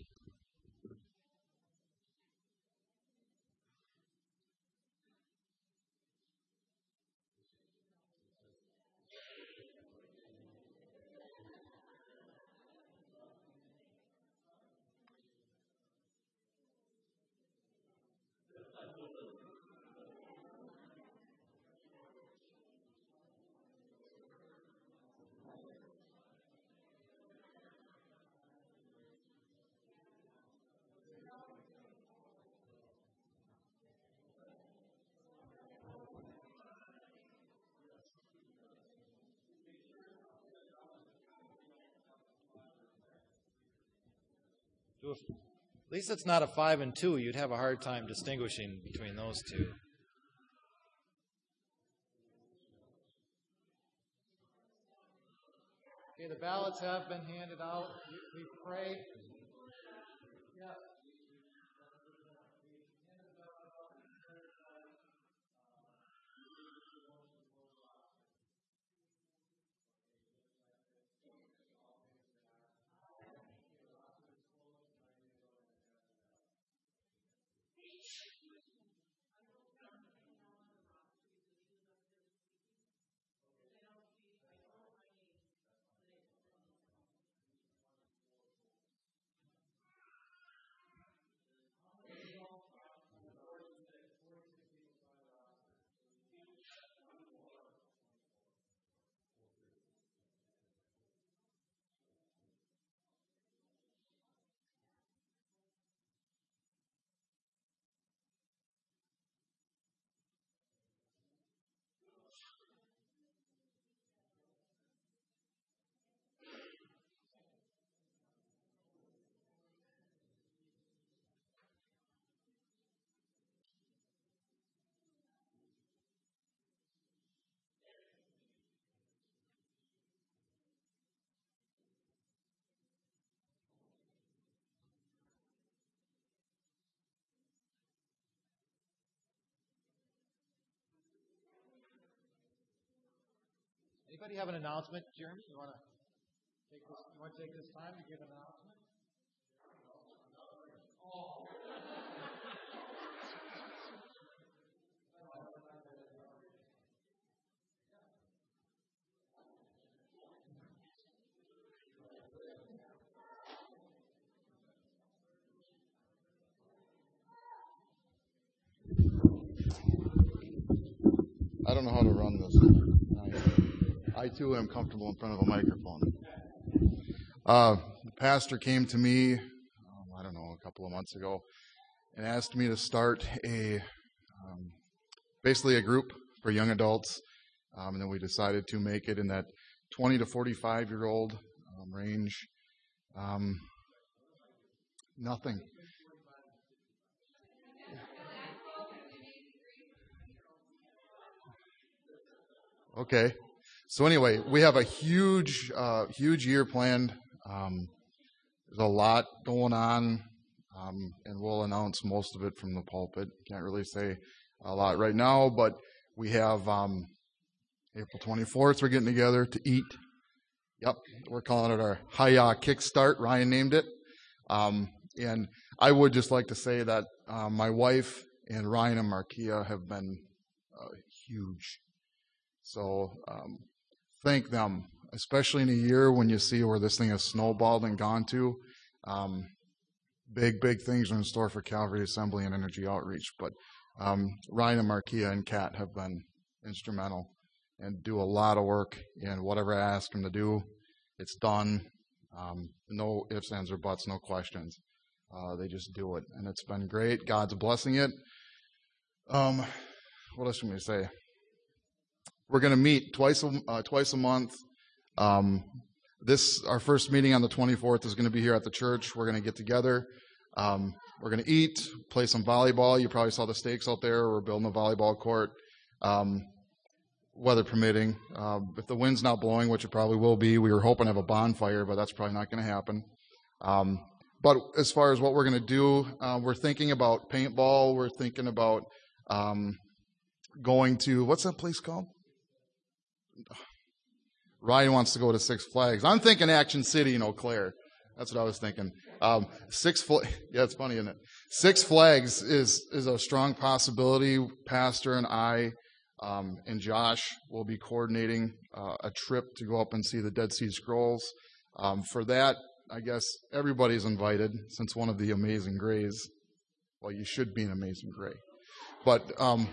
At least it's not a 5 and 2. You'd have a hard time distinguishing between those two. Okay, the ballots have been handed out. We pray. Yeah. Anybody have an announcement, Jeremy? You want to take this time to give an announcement? Oh. I don't know how to run this. I too am comfortable in front of a microphone. The pastor came to me, a couple of months ago, and asked me to start basically a group for young adults, and then we decided to make it in that 20 to 45-year-old range. Nothing. Okay. So anyway, we have a huge year planned. There's a lot going on, and we'll announce most of it from the pulpit. Can't really say a lot right now, but we have April 24th, we're getting together to eat. Yep, we're calling it our Hiya Kickstart. Ryan named it. And I would just like to say that my wife and Ryan and Markia have been huge. So thank them, especially in a year when you see where this thing has snowballed and gone to. Big things are in store for Calvary Assembly and Energy Outreach. But Ryan and Markia and Kat have been instrumental and do a lot of work. And whatever I ask them to do, it's done. No ifs, ands, or buts, no questions. They just do it. And it's been great. God's blessing it. What else can we say? We're going to meet twice a month. Our first meeting on the 24th is going to be here at the church. We're going to get together. We're going to eat, play some volleyball. You probably saw the stakes out there. We're building a volleyball court, weather permitting. If the wind's not blowing, which it probably will be, we were hoping to have a bonfire, but that's probably not going to happen. But as far as what we're going to do, we're thinking about paintball. We're thinking about going to, what's that place called? Ryan wants to go to Six Flags. I'm thinking Action City in Eau Claire. That's what I was thinking. Yeah, it's funny, isn't it? Six Flags is a strong possibility. Pastor and I and Josh will be coordinating a trip to go up and see the Dead Sea Scrolls. For that, I guess everybody's invited, since one of the Amazing Grays. Well, you should be an Amazing Gray. But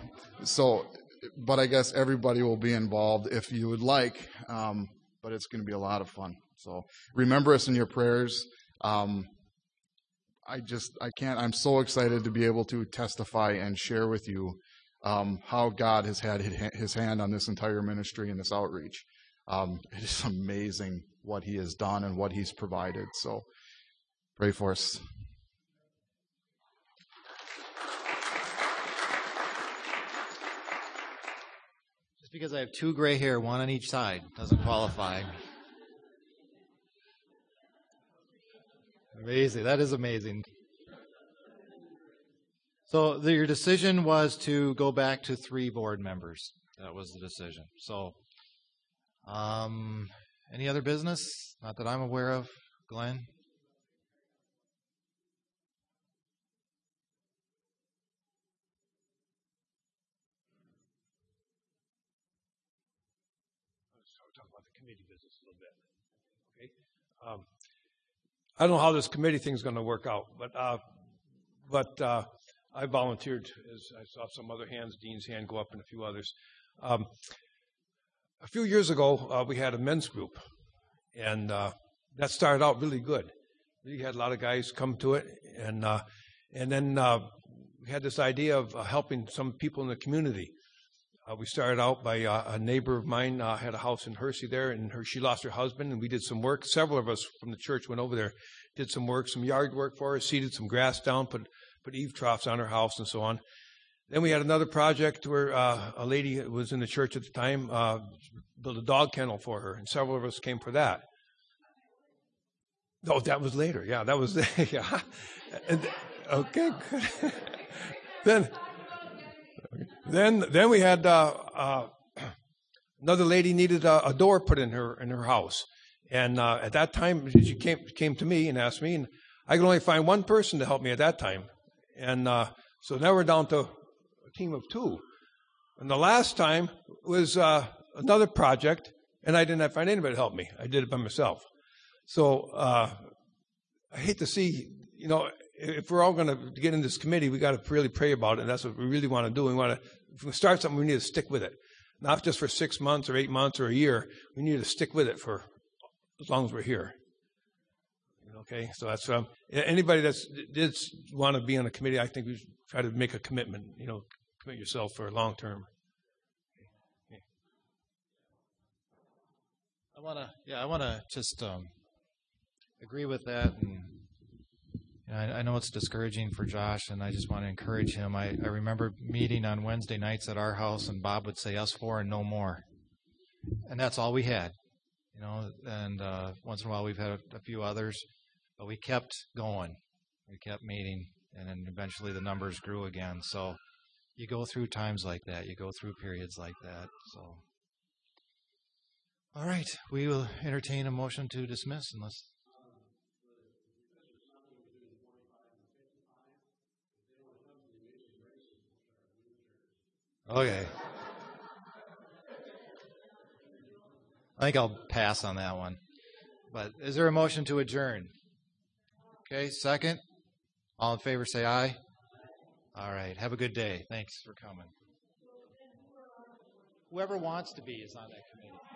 I guess everybody will be involved if you would like. But it's going to be a lot of fun. So remember us in your prayers. I'm so excited to be able to testify and share with you how God has had his hand on this entire ministry and this outreach. It is amazing what he has done and what he's provided. So pray for us. Just because I have two gray hair, one on each side, doesn't qualify. Amazing. That is amazing. So your decision was to go back to 3 board members. That was the decision. So any other business? Not that I'm aware of. Glenn? Talk about the committee business a little bit. Okay. I don't know how this committee thing is going to work out, but I volunteered, as I saw some other hands, Dean's hand go up and a few others. A few years ago, we had a men's group, and that started out really good. We had a lot of guys come to it, and then we had this idea of helping some people in the community. We started out by a neighbor of mine had a house in Hersey there, and she lost her husband, and we did some work. Several of us from the church went over there, did some work, some yard work for her, seeded some grass down, put eave troughs on her house and so on. Then we had another project where a lady who was in the church at the time built a dog kennel for her, and several of us came for that. Oh, that was later. Yeah, that was yeah. And, okay, good. Then we had another lady needed a door put in her house, and at that time she came to me and asked me, and I could only find one person to help me at that time, and so now we're down to a team of 2. And the last time was another project, and I didn't find anybody to help me. I did it by myself. So I hate to see, if we're all going to get in this committee, we got to really pray about it, and that's what we really want to do. If we start something, we need to stick with it, not just for 6 months or 8 months or a year. We need to stick with it for as long as we're here. Okay, so that's anybody that did want to be on a committee. I think we should try to make a commitment. Commit yourself for long term. Okay. I want to just agree with that, and I know it's discouraging for Josh, and I just want to encourage him. I remember meeting on Wednesday nights at our house, and Bob would say, "Us 4 and no more," and that's all we had, And once in a while we've had a few others, but we kept going, we kept meeting, and then eventually the numbers grew again. So you go through times like that, you go through periods like that. So All right, we will entertain a motion to dismiss unless. Okay. I think I'll pass on that one. But is there a motion to adjourn? Okay, second. All in favor say aye. All right, have a good day. Thanks for coming. Whoever wants to be is on that committee.